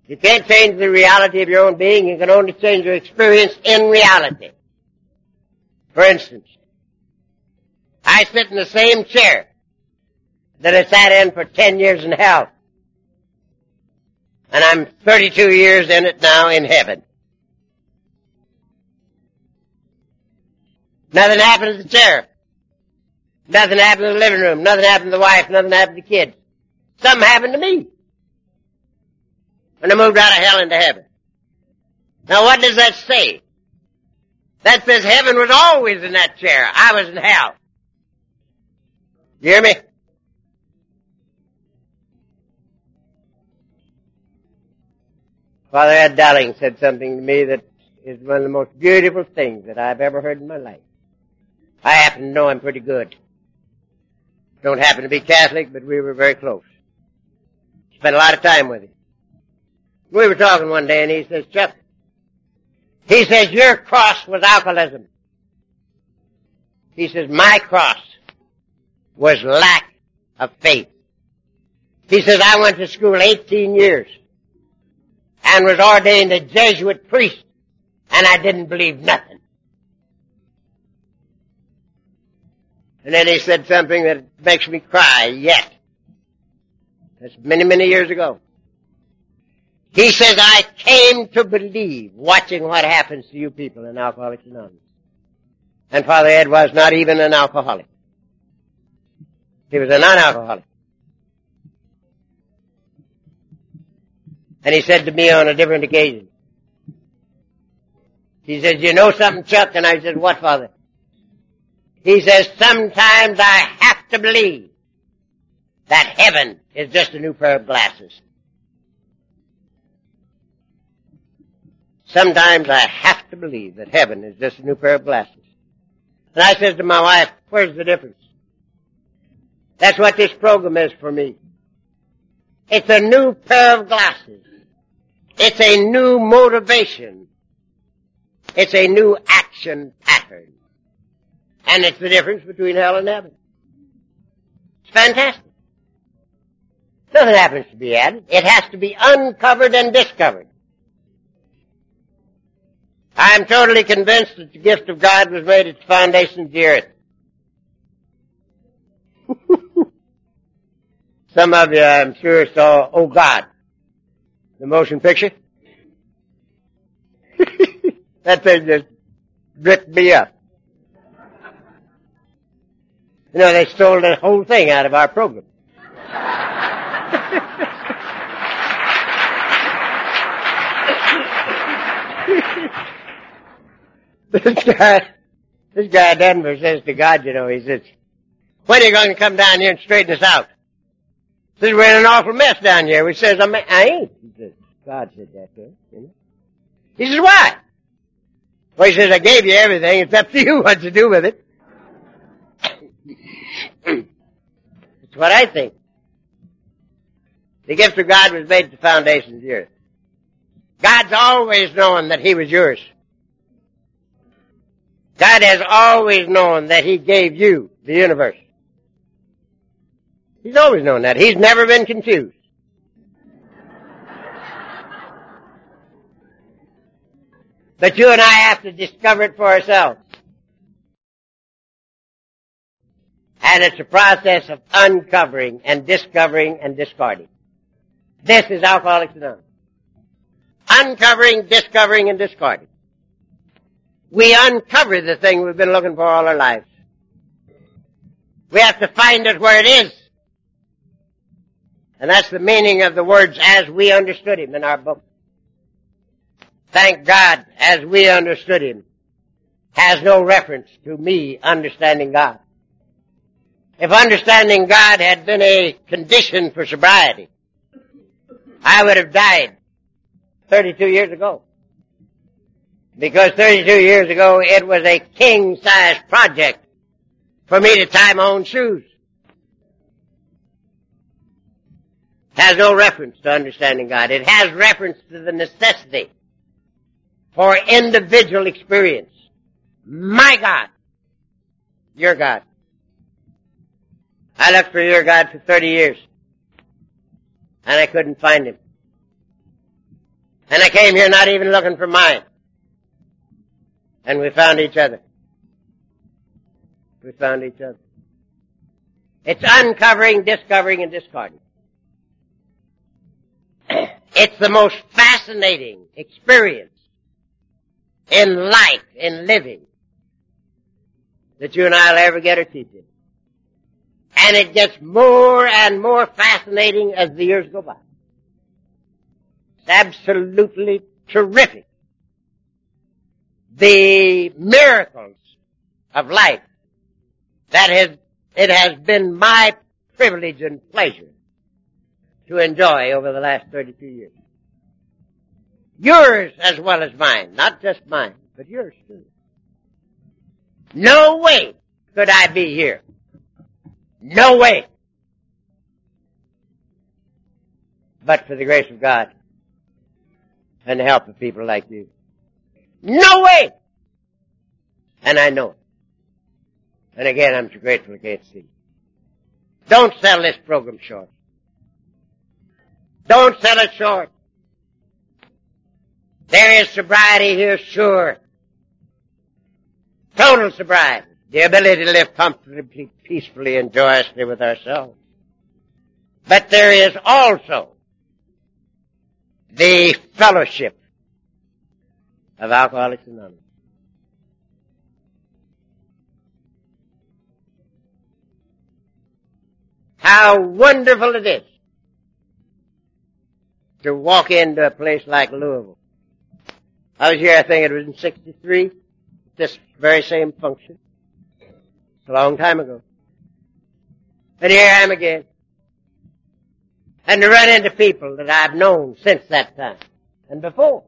S1: You can't change the reality of your own being. You can only change your experience in reality. For instance, I sit in the same chair that I sat in for ten years in hell. And I'm thirty-two years in it now in heaven. Nothing happened to the chair. Nothing happened to the living room. Nothing happened to the wife. Nothing happened to the kids. Something happened to me. When I moved out of hell into heaven. Now what does that say? That says heaven was always in that chair. I was in hell. You hear me? Father Ed Dowling said something to me that is one of the most beautiful things that I've ever heard in my life. I happen to know him pretty good. Don't happen to be Catholic, but we were very close. Spent a lot of time with him. We were talking one day and he says, Chuck, he says, your cross was alcoholism. He says, my cross was lack of faith. He says, I went to school eighteen years and was ordained a Jesuit priest, and I didn't believe nothing. And then he said something that makes me cry yet. That's many, many years ago. He says, I came to believe watching what happens to you people in Alcoholics Anonymous. And Father Ed was not even an alcoholic. He was a non-alcoholic. And he said to me on a different occasion, he says, you know something, Chuck? And I said, what, Father? He says, sometimes I have to believe that heaven is just a new pair of glasses. Sometimes I have to believe that heaven is just a new pair of glasses. And I said to my wife, where's the difference? That's what this program is for me. It's a new pair of glasses. It's a new motivation. It's a new action pattern. And it's the difference between hell and heaven. It's fantastic. Nothing happens to be added. It has to be uncovered and discovered. I am totally convinced that the gift of God was made at the foundation of the earth. Some of you, I'm sure, saw Oh God, the motion picture. That thing just ripped me up. You know, they stole the whole thing out of our program. This guy, this guy in Denver says to God, you know, he says, when are you going to come down here and straighten us out? He says, we're in an awful mess down here. He says, I ain't. He says, God said that to him. You know? He says, why? Well, he says, I gave you everything. It's up to you what to do with it. It's what I think. The gift of God was made at the foundation of the earth. God's always known that He was yours. God has always known that He gave you the universe. He's always known that. He's never been confused. But you and I have to discover it for ourselves. And it's a process of uncovering and discovering and discarding. This is Alcoholics Anonymous. Uncovering, discovering, and discarding. We uncover the thing we've been looking for all our lives. We have to find it where it is. And that's the meaning of the words as we understood Him in our book. Thank God, as we understood Him has no reference to me understanding God. If understanding God had been a condition for sobriety, I would have died thirty-two years ago. Because thirty-two years ago, it was a king-size project for me to tie my own shoes. It has no reference to understanding God. It has reference to the necessity for individual experience. My God. Your God. I looked for your God for thirty years. And I couldn't find Him. And I came here not even looking for mine. And we found each other. We found each other. It's uncovering, discovering, and discarding. It's the most fascinating experience in life, in living, that you and I will ever get or teach it. And it gets more and more fascinating as the years go by. It's absolutely terrific. The miracles of life that has, it has been my privilege and pleasure to enjoy over the last thirty-two years. Yours as well as mine. Not just mine, but yours too. No way could I be here. No way. But for the grace of God and the help of people like you. No way! And I know it. And again, I'm so grateful I can't see. Don't sell this program short. Don't sell it short. There is sobriety here, sure. Total sobriety. The ability to live comfortably, peacefully, and joyously with ourselves. But there is also the fellowship of Alcoholics Anonymous. How wonderful it is to walk into a place like Louisville. I was here, I think it was in sixty-three, this very same function. It's a long time ago. And here I am again. And to run into people that I've known since that time and before.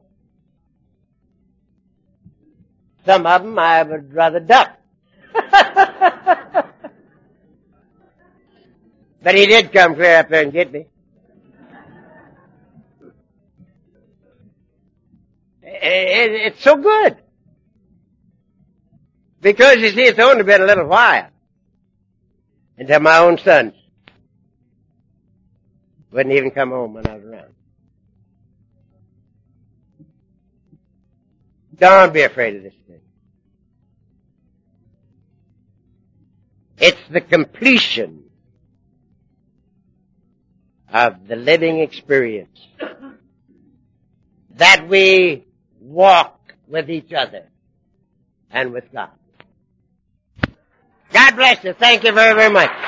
S1: Some of them I would rather duck. But he did come clear up there and get me. It's so good. Because, you see, it's only been a little while until my own sons wouldn't even come home when I was around. Don't be afraid of this thing. It's the completion of the living experience that we walk with each other and with God. God bless you. Thank you very, very much.